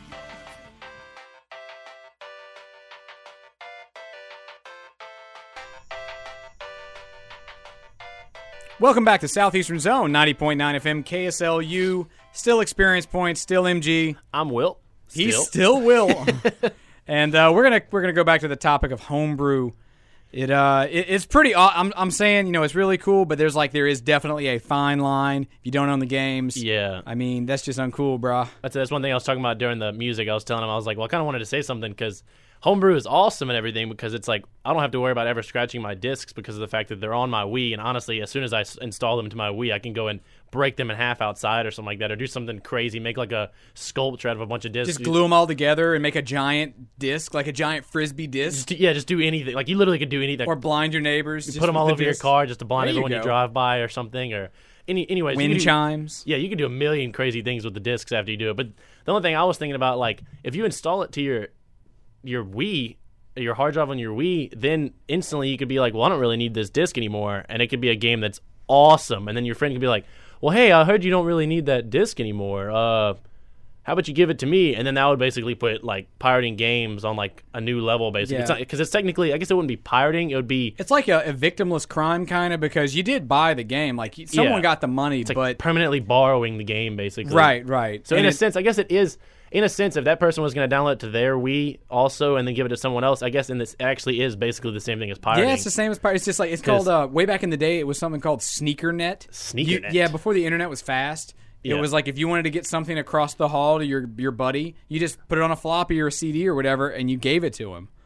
Welcome back to Southeastern Zone ninety point nine F M K S L U. Still Experience Points, still M G. I'm Will. Still. He still will. And uh, we're gonna we're gonna go back to the topic of homebrew. It uh it, it's pretty. I'm I'm saying you know it's really cool, but there's like there is definitely a fine line if you don't own the games. Yeah, I mean that's just uncool, brah. That's that's one thing I was talking about during the music. I was telling him I was like, well, I kind of wanted to say something because homebrew is awesome and everything because it's like I don't have to worry about ever scratching my discs because of the fact that they're on my Wii. And honestly, as soon as I s- install them to my Wii, I can go and break them in half outside or something like that, or do something crazy, make like a sculpture out of a bunch of discs. Just glue them all together and make a giant disc, like a giant frisbee disc. Just, yeah, just do anything. Like you literally could do anything. Or blind your neighbors. You just put them with all the over your disc. car just to blind There you everyone you, go. drive by or something. Or any, anyways, Wind you can do- chimes. Yeah, you can do a million crazy things with the discs after you do it. But the only thing I was thinking about, like, if you install it to your your Wii, your hard drive on your Wii, then instantly you could be like, well, I don't really need this disc anymore, and it could be a game that's awesome. And then your friend could be like, well, hey, I heard you don't really need that disc anymore. Uh, how about you give it to me? And then that would basically put like pirating games on like a new level, basically. Yeah. It's not because it's technically, I guess it wouldn't be pirating. It would be It's like a, a victimless crime kind of because you did buy the game. Like someone Yeah. got the money, it's like but permanently borrowing the game, basically. right, right. So And in a it- sense, I guess it is. In a sense, if that person was going to download it to their Wii also and then give it to someone else, I guess in this it actually is basically the same thing as pirating. yeah, it's the same as pirate. It's just like it's called uh, way back in the day. It was something called SneakerNet. You- SneakerNet. yeah, before the internet was fast. It Yeah. was like if you wanted to get something across the hall to your your buddy, you just put it on a floppy or a C D or whatever, and you gave it to him.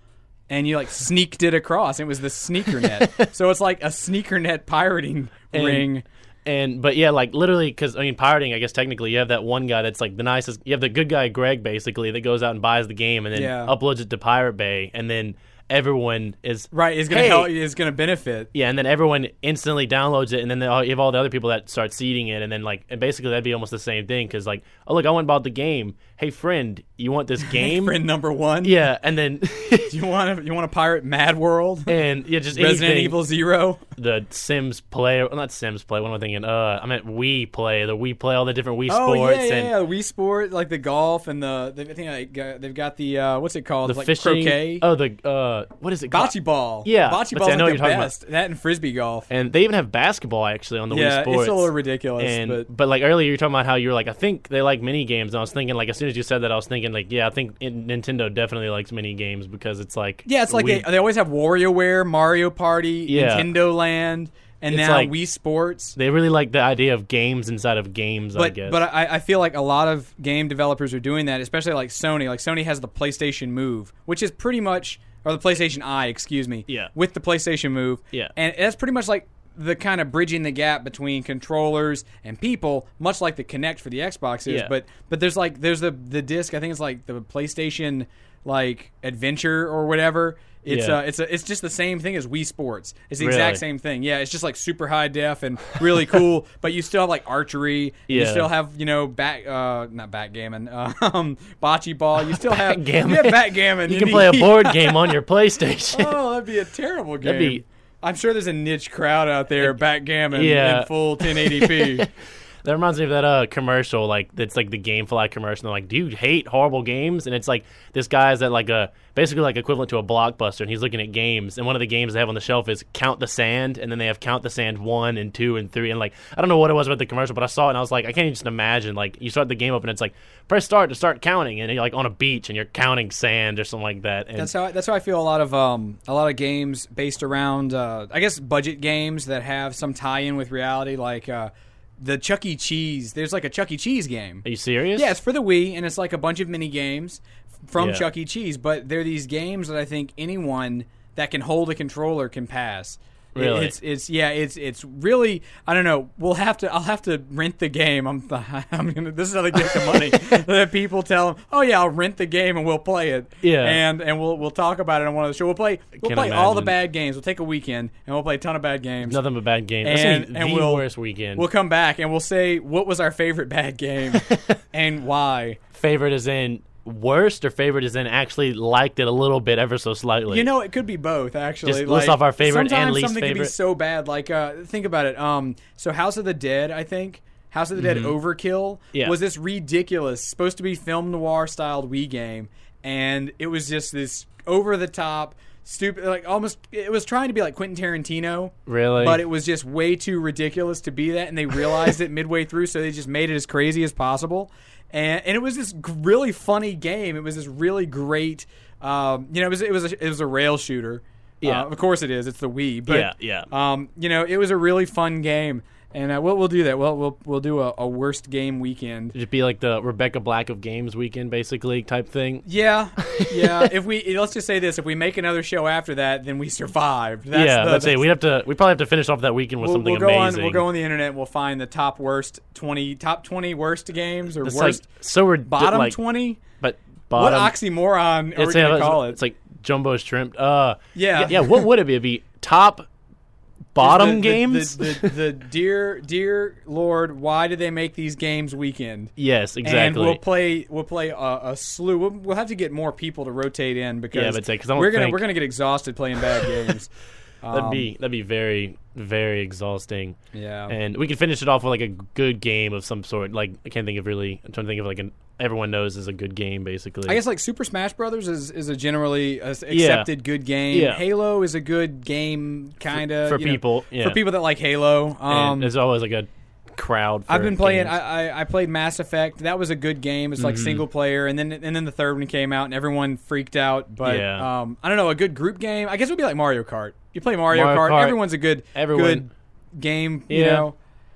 and you like sneaked it across. It was the sneaker net. So it's like a sneaker net pirating And- ring. And but yeah, like literally, because I mean, pirating. I guess technically, you have that one guy that's like the nicest. You have the good guy Greg, basically, that goes out and buys the game and then Yeah. uploads it to Pirate Bay, and then everyone is Right, is gonna Hey! help, is gonna benefit. Yeah, and then everyone instantly downloads it, and then they all, you have all the other people that start seeding it, and then like, and basically that'd be almost the same thing, because like, oh look, I went and bought the game. Hey friend, you want this game? Friend number one. Yeah, and then Do you want to you want to pirate Mad World? and yeah, just Resident anything. Evil Zero. The Sims Play, well, not Sims Play. What am I thinking? Uh, I meant Wii Play. The Wii Play, all the different Wii Oh Sports, yeah, yeah, and yeah. Wii Sport, like the golf and the. They, I think like, uh, they've got the uh, what's it called? the like fishing. croquet, Oh, the uh, what is it called? bocce ball. Yeah, bocce but ball's see, I know like what the you're talking about. best. That and frisbee golf. And they even have basketball actually on the Yeah, Wii Sports. it's a little ridiculous, And but- like earlier, you were talking about how you were like, I think they like mini games. And I was thinking like, as soon as you said that, I was thinking like, yeah, I think in, Nintendo definitely likes mini games because it's like Yeah, it's like we- they, they always have WarioWare, Mario Party, Yeah. Nintendo Land, and It's now like- Wii Sports. they really like the idea of games inside of games. I But guess. but I, I feel like a lot of game developers are doing that, especially like Sony. Like Sony has the PlayStation Move, which is pretty much, or the PlayStation Eye, excuse me. Yeah. With the PlayStation Move. Yeah. And that's pretty much like the kind of bridging the gap between controllers and people, much like the Kinect for the Xbox is. Yeah. But but there's like there's the the disc. I think it's like the PlayStation like Adventure or whatever. It's Yeah. uh, it's a, it's just the same thing as Wii Sports. It's the Really? exact same thing. Yeah, it's just like super high def and really cool. But you still have like archery. You Yeah. still have you know back uh not backgammon, uh, um bocce ball. You still have Backgammon. You have backgammon. you can play a board game on your PlayStation. Oh, that'd be a terrible game. That'd be- I'm sure there's a niche crowd out there backgammon Yeah. in full ten eighty p. That reminds me of that uh, commercial, like that's like the GameFly commercial. They're like, "Do you hate horrible games?" And it's like this guy's at like a basically like equivalent to a Blockbuster, and he's looking at games. And one of the games they have on the shelf is Count the Sand, and then they have Count the Sand one and two and three. And like I don't know what it was about the commercial, but I saw it and I was like, I can't even just imagine. Like you start the game up and it's like press start to start counting, and you're like on a beach and you're counting sand or something like that. And That's how I, that's how I feel. A lot of um a lot of games based around uh, I guess budget games that have some tie-in with reality, like uh, the Chuck E. Cheese. There's like a Chuck E. Cheese game. are you serious? Yeah, it's for the Wii, and it's like a bunch of mini games from Yeah. Chuck E. Cheese. But they're these games that I think anyone that can hold a controller can pass. It- Really? It's it's yeah it's it's really I don't know. We'll have to I'll have to rent the game. I'm I'm gonna this is how they get the money. That people tell them, oh yeah, I'll rent the game and we'll play it. Yeah. and and we'll we'll talk about it on one of the show. We'll play we'll Can't play all the imagine. bad games. We'll take a weekend and we'll play a ton of bad games. Nothing but bad games. And- That's and the we'll- worst weekend. We'll come back and we'll say what was our favorite bad game and why. Favorite is in worst, or favorite is in actually liked it a little bit, ever so slightly. You know, it could be both. Actually, Just like, list off our favorite and sometimes least something can be favorite. so bad. Like, uh, think about it. Um, so House of the Dead, I think House of the Dead Overkill Mm-hmm. Yeah. was this ridiculous, supposed to be film noir styled Wii game, and it was just this over the top, stupid, like almost. It was trying to be like Quentin Tarantino. Really? But it was just way too ridiculous to be that, and they realized it midway through, so they just made it as crazy as possible. And and it was this g- really funny game. It was this really great, um, you know, it was it was a, it was a rail shooter. Yeah. Uh, of course it is. It's the Wii. But, Yeah, yeah. Um, you know, it was a really fun game, and uh, we'll we'll do that. We'll we'll we'll do a, a worst game weekend. It'd be like the Rebecca Black of games weekend, basically, type thing. Yeah, yeah. If we let's just say this: if we make another show after that, then we survived. That's yeah, the, let's say that's- we have to. We probably have to finish off that weekend with We'll, something we'll go amazing. on. We'll go on the internet. and We'll find the top worst twenty, top twenty worst games or It's worst like so we're bottom like, twenty. but What bottom. oxymoron are we it's, gonna it's, call it? It's like jumbo shrimp. Uh, Yeah. yeah. yeah, What would it be? It'd be top bottom The- the- games. The, the, the dear, dear Lord, why did they make these games weekend? yes, exactly. And we'll play. We'll play a, a slew. We'll, we'll have to get more people to rotate in because Yeah, but say, 'cause I don't we're gonna think- we're gonna get exhausted playing bad games. that'd Um, be that'd be very very exhausting. yeah. And we can finish it off with like a good game of some sort. Like I can't think of really. I'm trying to think of like an everyone knows is a good game basically. I guess like Super Smash Brothers is, is a generally uh, accepted good game. Yeah. Halo is a good game, kind of for people. Yeah. for people that like Halo. And Um, there's always like a crowd. For I've been playing. games. I, I I played Mass Effect. That was a good game. It's like Mm-hmm. single player, and then and then the third one came out, and everyone freaked out. But Yeah. um, I don't know, a good group game. I guess it would be like Mario Kart. You play Mario, Mario Kart, Kart, everyone's a good everyone- good game. You Yeah. know,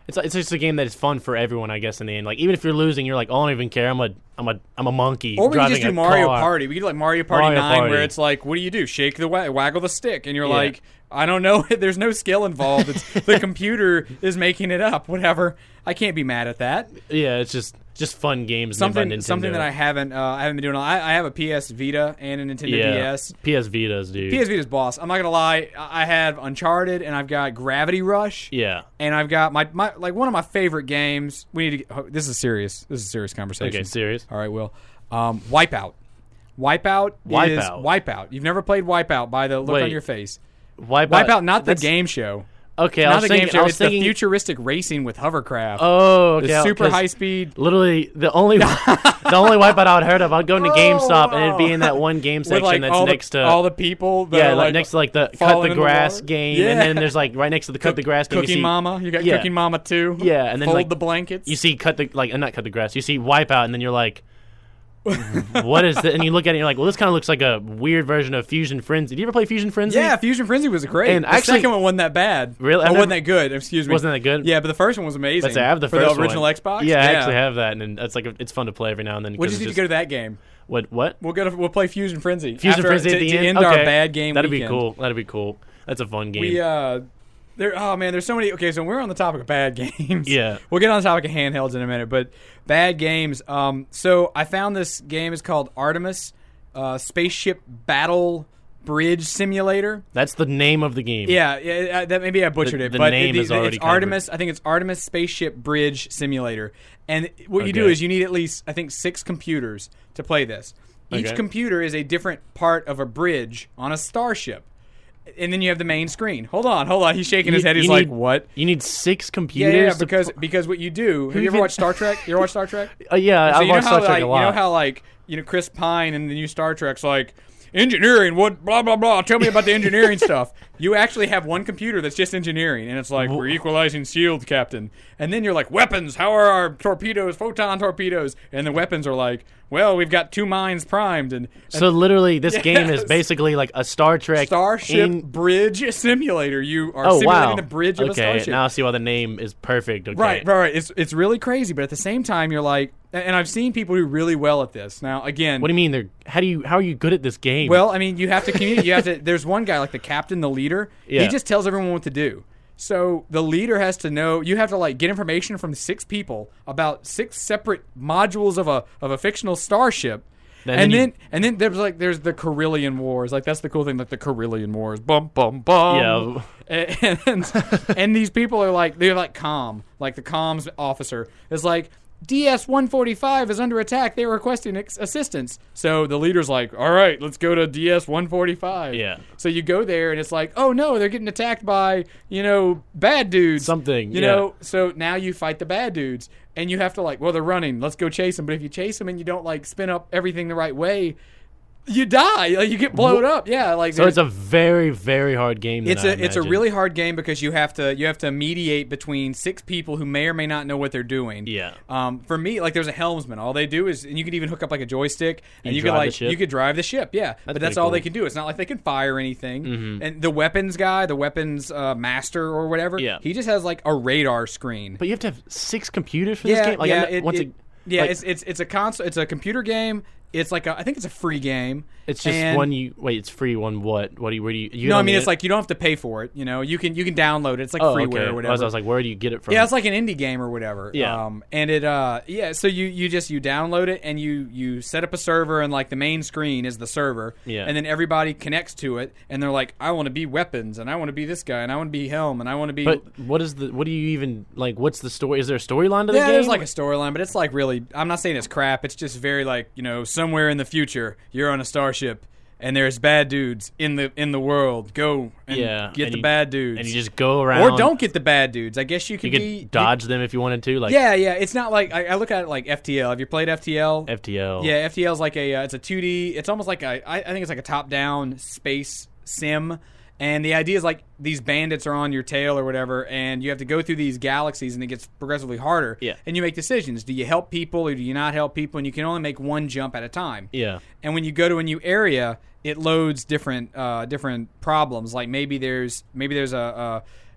It's it's just a game that is fun for everyone, I guess. In the end, like even if you're losing, you're like, oh, I don't even care. I'm a I'm a I'm a monkey. Or we driving can just do a Mario car. Party. We could do like Mario Party Mario nine, Party. where it's like, what do you do? Shake the wa- waggle the stick, and you're Yeah. like, I don't know. There's no skill involved. It's the computer is making it up. Whatever. I can't be mad at that. Yeah, it's just just fun games. made by Something Nintendo. something that I haven't uh, I haven't been doing. I, I have a P S Vita and a Nintendo yeah D S. P S Vitas, dude. P S Vita's boss. I'm not gonna lie. I I have Uncharted and I've got Gravity Rush. yeah. And I've got my, my like one of my favorite games. We need to. Get, oh, this is serious. This is a serious conversation. Okay, serious. All right, Will. Um, Wipeout. Wipeout. Is Wipeout. Wipeout. You've never played Wipeout by the look on Wait. your face. Wipeout, Wipeout, not the that's- game show. Okay, I Not was the thinking. game show. I was It's thinking. the futuristic racing with hovercraft. Oh, okay. the super 'cause high speed. Literally, the only the only Wipeout I'd heard of, I'd go into GameStop and it'd be in that one game With section like that's all next the, to all the people. That yeah, are like, like next to like the cut falling the in the grass water. game, Yeah. and then there's like right next to the cut the grass game. you Cooking see, Mama. You got yeah. Cooking Mama too. Yeah, and then Fold like the blankets. you see cut the like uh, not cut the grass. You see Wipeout, and then you're like, what is that? And you look at it, and you're like, well, this kind of looks like a weird version of Fusion Frenzy. Did you ever play Fusion Frenzy? Yeah, Fusion Frenzy was great. And the actually- second one wasn't that bad. Really? Or I've wasn't never- that good. Excuse me. Wasn't that good? Yeah, but the first one was amazing. Let's say I have the for first the original one. Xbox. Yeah, I actually have that, and it's like a, it's fun to play every now and then. We 'cause just need it's to go to that game. What? What? We'll go to we'll play Fusion Frenzy. Fusion after, Frenzy to, at the to end. end okay. our bad game. That'd weekend. be cool. That'd be cool. That's a fun game. We uh, there. Oh man, there's so many. Okay, so we're on the topic of bad games. Yeah. we'll get on the topic of handhelds in a minute, but bad games. Um, so I found this game is called Artemis, uh, Spaceship Battle Bridge Simulator. That's the name of the game. Yeah, yeah, uh, that maybe I butchered The- it, the but name it, is already it's covered. Artemis. I think it's Artemis Spaceship Bridge Simulator. And what you do Okay. is you need at least I think six computers to play this. Each Okay. computer is a different part of a bridge on a starship. And then you have the main screen. Hold on, hold on. He's shaking his You- head. He's you like, need- "What?" You need six Yeah, computers. yeah, yeah, to because pl- because what you do. Have you ever even- watched Star Trek? You ever watched Star Trek? Uh, yeah, So I you know watched how Star Trek like a lot. you know how like you know Chris Pine in the new Star Trek's like engineering. What blah blah blah. Tell me about the engineering stuff. You actually have one computer that's just engineering, and it's like we're equalizing shield, Captain. And then you're like weapons. How are our torpedoes? Photon torpedoes. And the weapons are like, well, we've got two mines primed and. So literally, this game is Yes. basically like a Star Trek Starship in- Bridge Simulator. You are Oh simulating wow! the bridge of okay, a starship. now I see why the name is perfect. Okay. Right, right, right. It's it's really crazy, but at the same time, you're like, and I've seen people do really well at this. Now, again, What do you mean? They're how do you how are you good at this game? well, I mean, you have to communicate. You have to. There's one guy like the captain, the leader. Yeah. He just tells everyone what to do. So the leader has to know. You have to like get information from six people about six separate modules of a of a fictional starship. And And, then then, you- and then there's like there's the Carillion Wars. Like that's the cool thing. Like the Carillion Wars. Bum bum bum. Yeah. And and, and these people are like they're like comm. Like the comms officer is like D S one forty-five is under attack. They're requesting ex- assistance. So the leader's like, all right, let's go to D S one forty-five. Yeah. So you go there and it's like, oh no, they're getting attacked by you know bad dudes. Something, You yeah. know. So now you fight the bad dudes. And you have to like, well, they're running. Let's go chase them. But if you chase them and you don't like spin up everything the right way, you die. Like you get blown up. Yeah, like So there's- it's a very very hard game. it's then, a I it's a imagine. really hard game because you have to you have to mediate between six people who may or may not know what they're doing. Yeah. Um. For me, like there's a helmsman. All they do is, and you could even hook up like a joystick, and You you, could drive the like ship? you could drive the ship. Yeah. but that's pretty all cool. they can do. It's not like they can fire anything. Mhm. And the weapons guy, the weapons uh, master or whatever, Yeah. he just has like a radar screen. But you have to have six computers for yeah, this game. Like, yeah. I'm- It, once it- it- yeah. like, it's it's it's a console. It's a computer game. It's like a, I think it's a free game. it's just and- one. You wait. It's free. One what? What do you? Where do you? you No, I don't mean need it's it? like you don't have to pay for it. You know, you can you can download it. It's like oh, freeware okay. or I whatever. was, I was like, where do you get it from? Yeah, it's like an indie game or whatever. Yeah. Um, and it uh yeah, so you you just you download it and you you set up a server and like the main screen is the server. Yeah. And then everybody connects to it and they're like, I want to be weapons and I want to be this guy and I want to be Helm and I want to be But what is the? What do you even like? What's the story? Is there a storyline to the yeah, game? there's like a storyline, but it's like really. I'm not saying it's crap. It's just very like you know, somewhere in the future, you're on a starship, and there's bad dudes in the in the world. Go and Yeah, get and the you- bad dudes, and you just go around, or don't get the bad dudes. I guess you You could could be dodge them if you wanted to. Like yeah, yeah. It's not like I, I look at it like F T L. Have you played F T L? F T L. Yeah, F T L is like a uh, it's a two D. It's almost like a I, I think it's like a top down space sim. And the idea is like these bandits are on your tail or whatever, and you have to go through these galaxies, and it gets progressively harder. Yeah. And you make decisions: do you help people or do you not help people? And you can only make one jump at a time. Yeah. And when you go to a new area, it loads different uh, different problems. Like maybe there's maybe there's a, a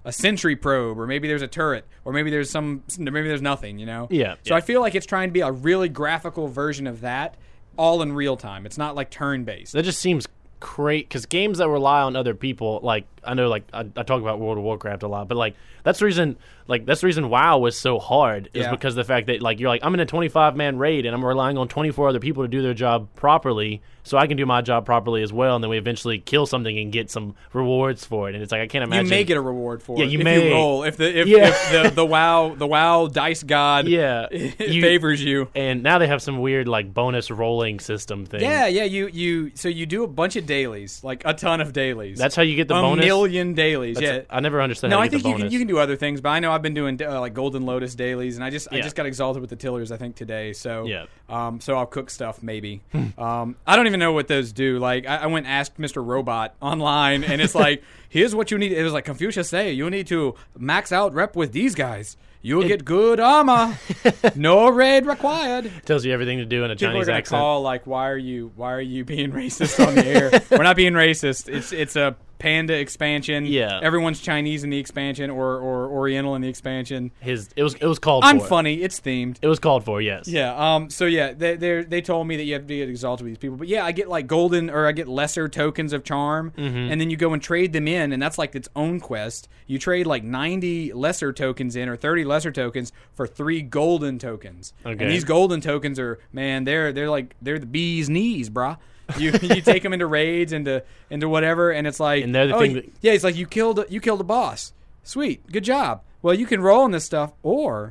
a sentry probe, or maybe there's a turret, or maybe there's some, maybe there's nothing, you know? Yeah. So yeah. I feel like it's trying to be a really graphical version of that, all in real time. It's not like turn-based. That just seems great because games that rely on other people, like I know, like I, I talk about World of Warcraft a lot, but like that's the reason, like that's the reason WoW was so hard is Yeah. because of the fact that like you're like I'm in a twenty-five man raid and I'm relying on twenty-four other people to do their job properly, so I can do my job properly as well, and then we eventually kill something and get some rewards for it. And it's like I can't imagine You may get a reward for Yeah, it you if may. you roll. If the if, Yeah. if the, the WoW the WoW dice god yeah you, favors you. And now they have some weird like bonus rolling system thing. Yeah, yeah, you you so you do a bunch of dailies, like a ton of dailies. That's how you get the a bonus. million dailies. That's- Yeah. I never understood. No, how I you get think the you can bonus. you can do other things, but I know I've been doing uh, like Golden Lotus dailies, and I just I Yeah. just got exalted with the tillers I think today. So Yeah. um, so I'll cook stuff maybe. um, I don't even know what those do. Like I, I went and asked Mister Robot online, and it's like here's what you need. It was like Confucius say you need to max out rep with these guys. You'll get good armor. No raid required. Tells you everything to do in a People Chinese are gonna accent. call like, why are you why are you being racist on the air? We're not being racist. It's it's a Panda expansion. Yeah. Everyone's Chinese in the expansion or, or Oriental in the expansion. His it was it was called I'm for. funny. It's themed. It was called for, yes. Yeah. Um. So yeah, they they they told me that you have to get exalted with these people. But yeah, I get like golden or I get lesser tokens of charm, Mm-hmm. and then you go and trade them in, and that's like its own quest. You trade like ninety lesser tokens in or thirty lesser tokens for three golden tokens. Okay. And these golden tokens are man, they're they're like they're the bee's knees, brah. You you take them into raids into into whatever, and it's like And they're the oh, thing you- that- yeah, it's like you killed you killed a boss. Sweet, good job. Well, you can roll in this stuff, or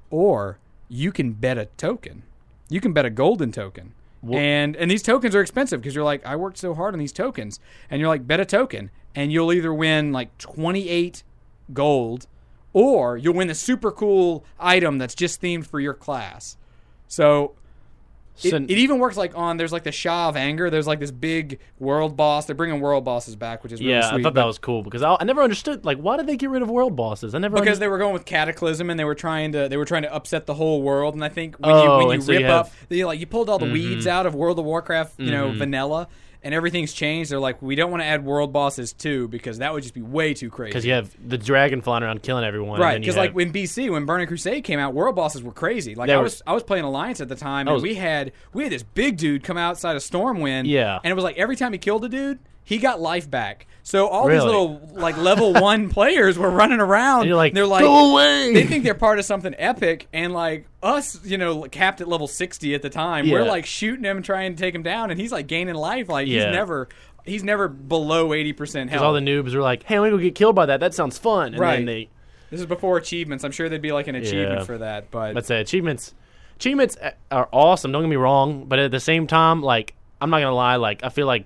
or you can bet a token. You can bet a golden token. Wha- And and these tokens are expensive because you're like, I worked so hard on these tokens. And you're like, bet a token. And you'll either win like twenty-eight gold, or you'll win a super cool item that's just themed for your class. So it, So- it even works like on, there's like the Shah of Anger. There's like this big world boss. They're bringing world bosses back, which is really Yeah, sweet. I thought but- that was cool because I, I never understood like why did they get rid of world bosses? I never because understood. they were going with Cataclysm and they were trying to they were trying to upset the whole world. And I think when Oh, you when you and so rip you up, have- you like you pulled all the weeds out of World of Warcraft, you know, Mhm. vanilla, and everything's changed. They're like, we don't want to add world bosses too because that would just be way too crazy. Because you have the dragon flying around killing everyone. Right, because because like in B C when Burning Crusade came out, world bosses were crazy. Like They I were- was, I was playing Alliance at the time, That and was- we had we had this big dude come outside of Stormwind. Yeah. and it was like every time he killed a dude, he got life back. So all Really? these little like level one players were running around. And you're like, they're like, "Go away!" They think they're part of something epic, and like us, you know, capped at level sixty at the time, we're Yeah. like shooting him, trying to take him down, and he's like gaining life. Like Yeah. he's never, he's never below eighty percent health. Because all the noobs were like, "Hey, I'm gonna go get killed by that. That sounds fun." And Right. then they, This is before achievements. I'm sure there'd be like an achievement Yeah. for that, but let's say achievements, achievements are awesome. Don't get me wrong, but at the same time, like I'm not gonna lie, like I feel like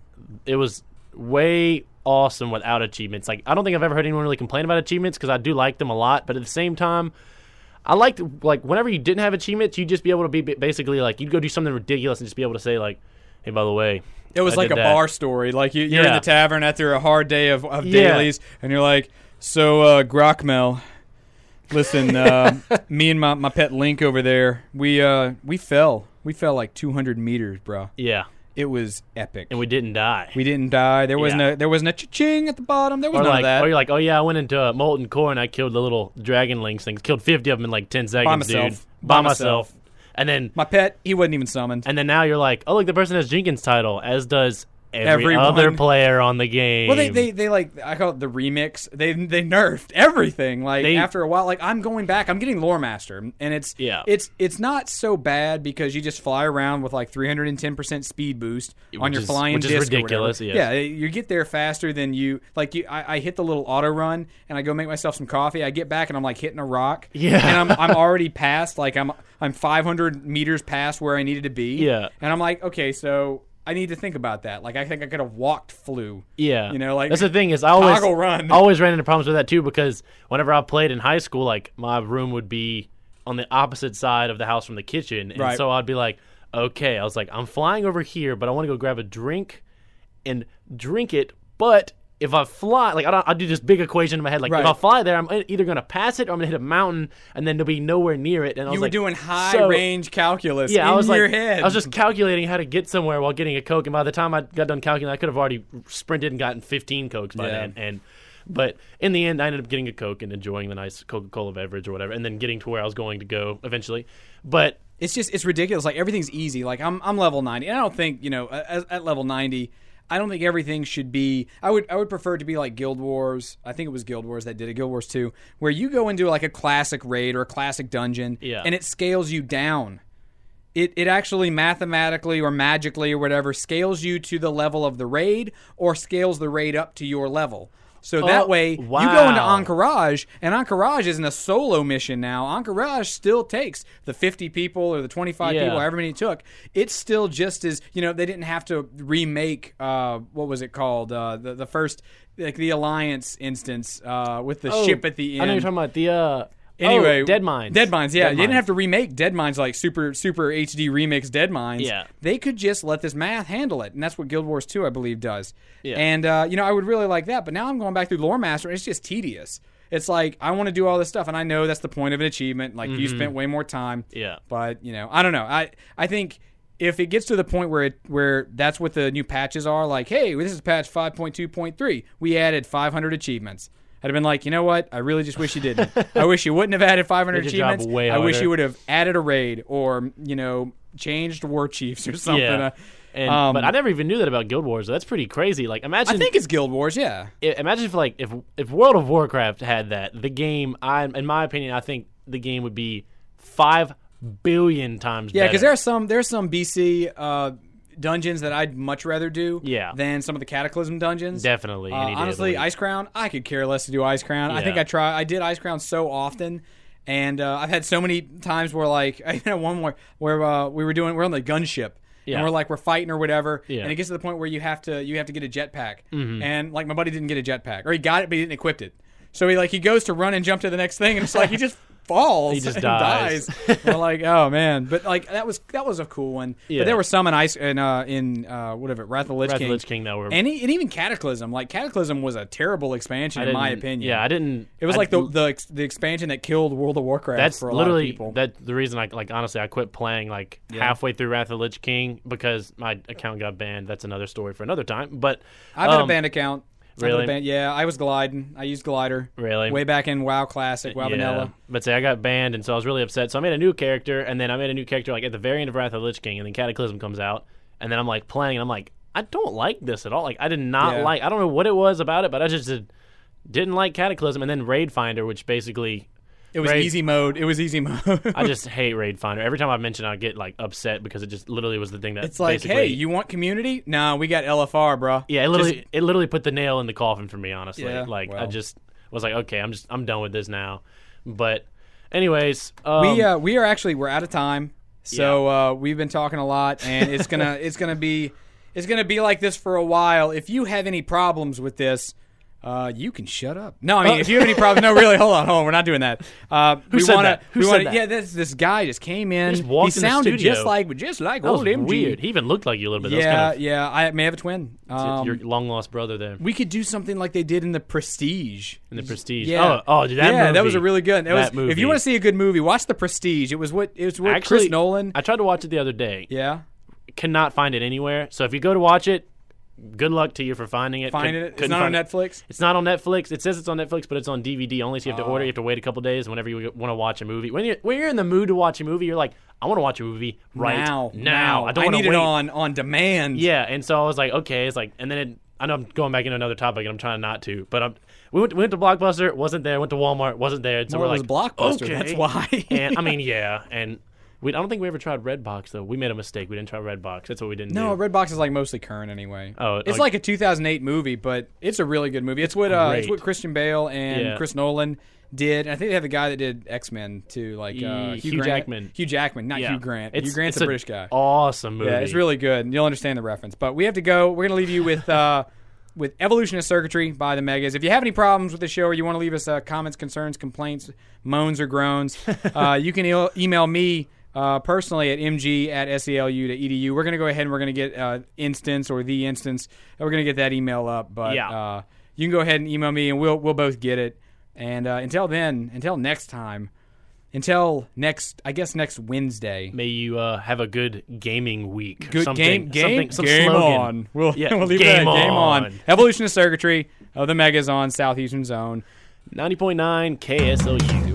it was way awesome without achievements. Like I don't think I've ever heard anyone really complain about achievements because I do like them a lot. But at the same time, I liked like whenever you didn't have achievements, you'd just be able to be basically like you'd go do something ridiculous and just be able to say like, "Hey, by the way." it was I like did a that." bar story. Like you, you're in Yeah. the tavern after a hard day of, of Yeah. dailies, and you're like, "So, uh, Grokmel, listen, uh, me and my, my pet Link over there, we uh, we fell, we fell like two hundred meters, bro. Yeah, It was epic. and we didn't die. We didn't die. There wasn't Yeah. a there wasn't a cha-ching at the bottom. There was Or none like, of that. or you're like, oh yeah, I went into uh, Molten Core and I killed the little dragon lynx things. Killed fifty of them in like ten seconds, myself. dude. By By myself. myself. And then, My pet, he wasn't even summoned. and then now you're like, oh look, the person has Jenkins title, as does every Everyone. other player on the game. Well, they, they, they like I call it the remix. They they nerfed everything. Like They- after a while, like I'm going back. I'm getting Lore Master, and it's Yeah. it's it's not so bad because you just fly around with like three hundred ten percent speed boost on Which your is- flying which is disc or ridiculous, whatever. yes. Yeah, you get there faster than you like. You I, I hit the little auto run and I go make myself some coffee. I get back and I'm like hitting a rock. Yeah. and I'm I'm already past like I'm I'm five hundred meters past where I needed to be. Yeah. and I'm like, okay, so. I need to think about that. Like, I think I could have walked flew. Yeah, You know, like, that's the thing is I always toggle run. I always ran into problems with that too because whenever I played in high school, like my room would be on the opposite side of the house from the kitchen, and Right. so I'd be like, okay, I was like, I'm flying over here, but I want to go grab a drink and drink it, but if I fly, like I don't, I do this big equation in my head, like Right. if I fly there, I'm either gonna pass it or I'm gonna hit a mountain, and then there'll be nowhere near it. And I was You were like, doing high so- range calculus Yeah, in I was your like, head. I was just calculating how to get somewhere while getting a Coke, and by the time I got done calculating, I could have already sprinted and gotten fifteen Cokes by Yeah. then. And But in the end, I ended up getting a Coke and enjoying the nice Coca-Cola beverage or whatever, and then getting to where I was going to go eventually. But it's just it's ridiculous. Like everything's easy. Like I'm I'm level ninety, and I don't think you know at, at level ninety. I don't think everything should be. I would I would prefer it to be like Guild Wars. I think it was Guild Wars that did it. Guild Wars two, where you go into like a classic raid or a classic dungeon, yeah. and it scales you down. It it actually mathematically or magically or whatever scales you to the level of the raid or scales the raid up to your level. So that oh, way, wow. you go into Encourage, and Encourage isn't a solo mission now. Encourage still takes the fifty people or the twenty-five yeah. people, however many it took. It's still just as, you know, they didn't have to remake, uh, what was it called? Uh, the, the first, like the Alliance instance uh, with the oh, ship at the end. I know you're talking about the... Uh, Anyway, oh, Dead Mines. Dead Mines, yeah. Dead They didn't Mines. have to remake Dead Mines like super super H D remix Dead Mines. Yeah. They could just let this math handle it, and that's what Guild Wars two, I believe, does. Yeah. And, uh, you know, I would really like that, but now I'm going back through Lore Master, and it's just tedious. It's like, I want to do all this stuff, and I know that's the point of an achievement. Like, mm-hmm. you spent way more time. Yeah. But, you know, I don't know. I, I think... If it gets to the point where it where that's what the new patches are, like, hey, this is patch five point two point three, we added five hundred achievements. I'd have been like, you know what? I really just wish you didn't. I wish you wouldn't have added five hundred Made your job achievements. way I wish harder. you would have added a raid or, you know, changed war chiefs or something. Yeah. Uh, And, um, but I never even knew that about Guild Wars. That's pretty crazy. Like, imagine. I think it's Guild Wars, yeah. I- imagine if like if if World of Warcraft had that, the game. I, in my opinion, I think the game would be five billion times. Yeah, because better. there are some there's some B C uh, dungeons that I'd much rather do Yeah. than some of the Cataclysm dungeons. Definitely. Uh, any day of the honestly, week. Ice Crown, I could care less to do Ice Crown. I think Yeah. I try. I did Ice Crown so often, and uh, I've had so many times where, like, I had one more where uh, we were doing, we're on the gunship, Yeah. and we're like we're fighting or whatever, Yeah. and it gets to the point where you have to you have to get a jetpack, Mm-hmm. and like my buddy didn't get a jetpack, or he got it but he didn't equip it, so he like he goes to run and jump to the next thing, and it's like he just falls He just and dies. dies. We're like, oh man, but like that was that was a cool one. Yeah. But there were some in ice in uh, in uh, whatever Wrath of the Lich Wrath of King, the Lich King that were. and, he, and even Cataclysm. Like Cataclysm was a terrible expansion I in my didn't- opinion. Yeah, I didn't. It was I- like the the ex- the expansion that killed World of Warcraft That's for a lot literally of people. that the reason I like honestly I quit playing like Yeah. halfway through Wrath of the Lich King because my account got banned. That's another story for another time. But I've had a um, banned account. I've had a really? banned- yeah, I was gliding. I used Glider. Really? Way back in WoW Classic, WoW yeah. Vanilla. But say I got banned, and so I was really upset. So I made a new character, and then I made a new character like at the very end of Wrath of the Lich King, and then Cataclysm comes out, and then I'm like playing, and I'm like, I don't like this at all. Like I did not Yeah. like. I don't know what it was about it, but I just did, didn't like Cataclysm, and then Raid Finder, which basically. It was Raid- easy mode. It was easy mode. I just hate Raid Finder. Every time I mention it, I get like upset because it just literally was the thing that It's like, basically, hey, you want community? No, we got L F R, bro. yeah, it literally it literally put the nail in the coffin for me. Honestly, Yeah, like I well. just was like, okay, I'm just I'm done with this now. But anyways, um, we uh, we are actually we're out of time, so uh, we've been talking a lot, and it's gonna it's gonna be it's gonna be like this for a while. If you have any problems with this, uh, you can shut up. No, I mean if you have any problems, no, really, hold on, hold on, we're not doing that. Uh, Who we said wanna, that? Who we said wanna, that? Yeah, this this guy just came in. He just walked he in the sounded studio. just like just like that was old M G. weird. He even looked like you a little bit. Yeah, that was kind yeah. I may have a twin. of Um, your long lost brother there we could do something like they did in the Prestige. in the Prestige. Yeah. Oh, oh, dude, that yeah, movie. that was a really good. It That was, If movie. you want to see a good movie, watch The Prestige. It was what it was what Actually, Chris Nolan. I tried to watch it the other day. yeah, Cannot find it anywhere. So if you go to watch it, good luck to you for finding it. find Could- it. It's couldn't not on find it. Netflix. It's not on Netflix. It says it's on Netflix, but it's on D V D only. So you have to Oh. order. You have to wait a couple days. Whenever you want to watch a movie, when you when you're in the mood to watch a movie, you're like, I want to watch a movie right now, now. I don't want need to wait. it on on demand. Yeah, and so I was like, okay, it's like, and then it, I know I'm going back into another topic, and I'm trying not to, but I'm. We went, we went to Blockbuster, it wasn't there. Went to Walmart, wasn't there. So Well, we're it like, was Blockbuster. okay. That's why. and I mean, yeah, and we I don't think we ever tried Redbox though. We made a mistake. We didn't try Redbox. That's what we didn't no, do. Redbox is like mostly current anyway. Oh, it's like- like a two thousand eight movie, but it's a really good movie. It's what uh, it's Great. what Christian Bale and Yeah. Chris Nolan did. And I think they have the guy that did X-Men too, like uh, Hugh Hugh, Grant. Jackman. Hugh Jackman, not Yeah. Hugh Grant. It's, Hugh Grant's it's a British guy. Awesome movie. Yeah, it's really good. You'll understand the reference. But we have to go. We're going to leave you with uh, with Evolution of Circuitry by the Megas. If you have any problems with the show or you want to leave us uh, comments, concerns, complaints, moans, or groans, uh, you can e- email me uh, personally at mg at selu dot edu. We're going to go ahead and we're going to get uh, instance or the instance. And we're going to get that email up. But Yeah. uh, you can go ahead and email me and we'll we'll both get it. And uh, until then, until next time, until next, I guess next Wednesday. May you uh, have a good gaming week. Good something, game, game, something, some game slogan. on. We'll, Yeah, we'll leave game that. on. Game on. Evolution of Circuitry of the Megazon Southeastern Zone. ninety point nine K S L U.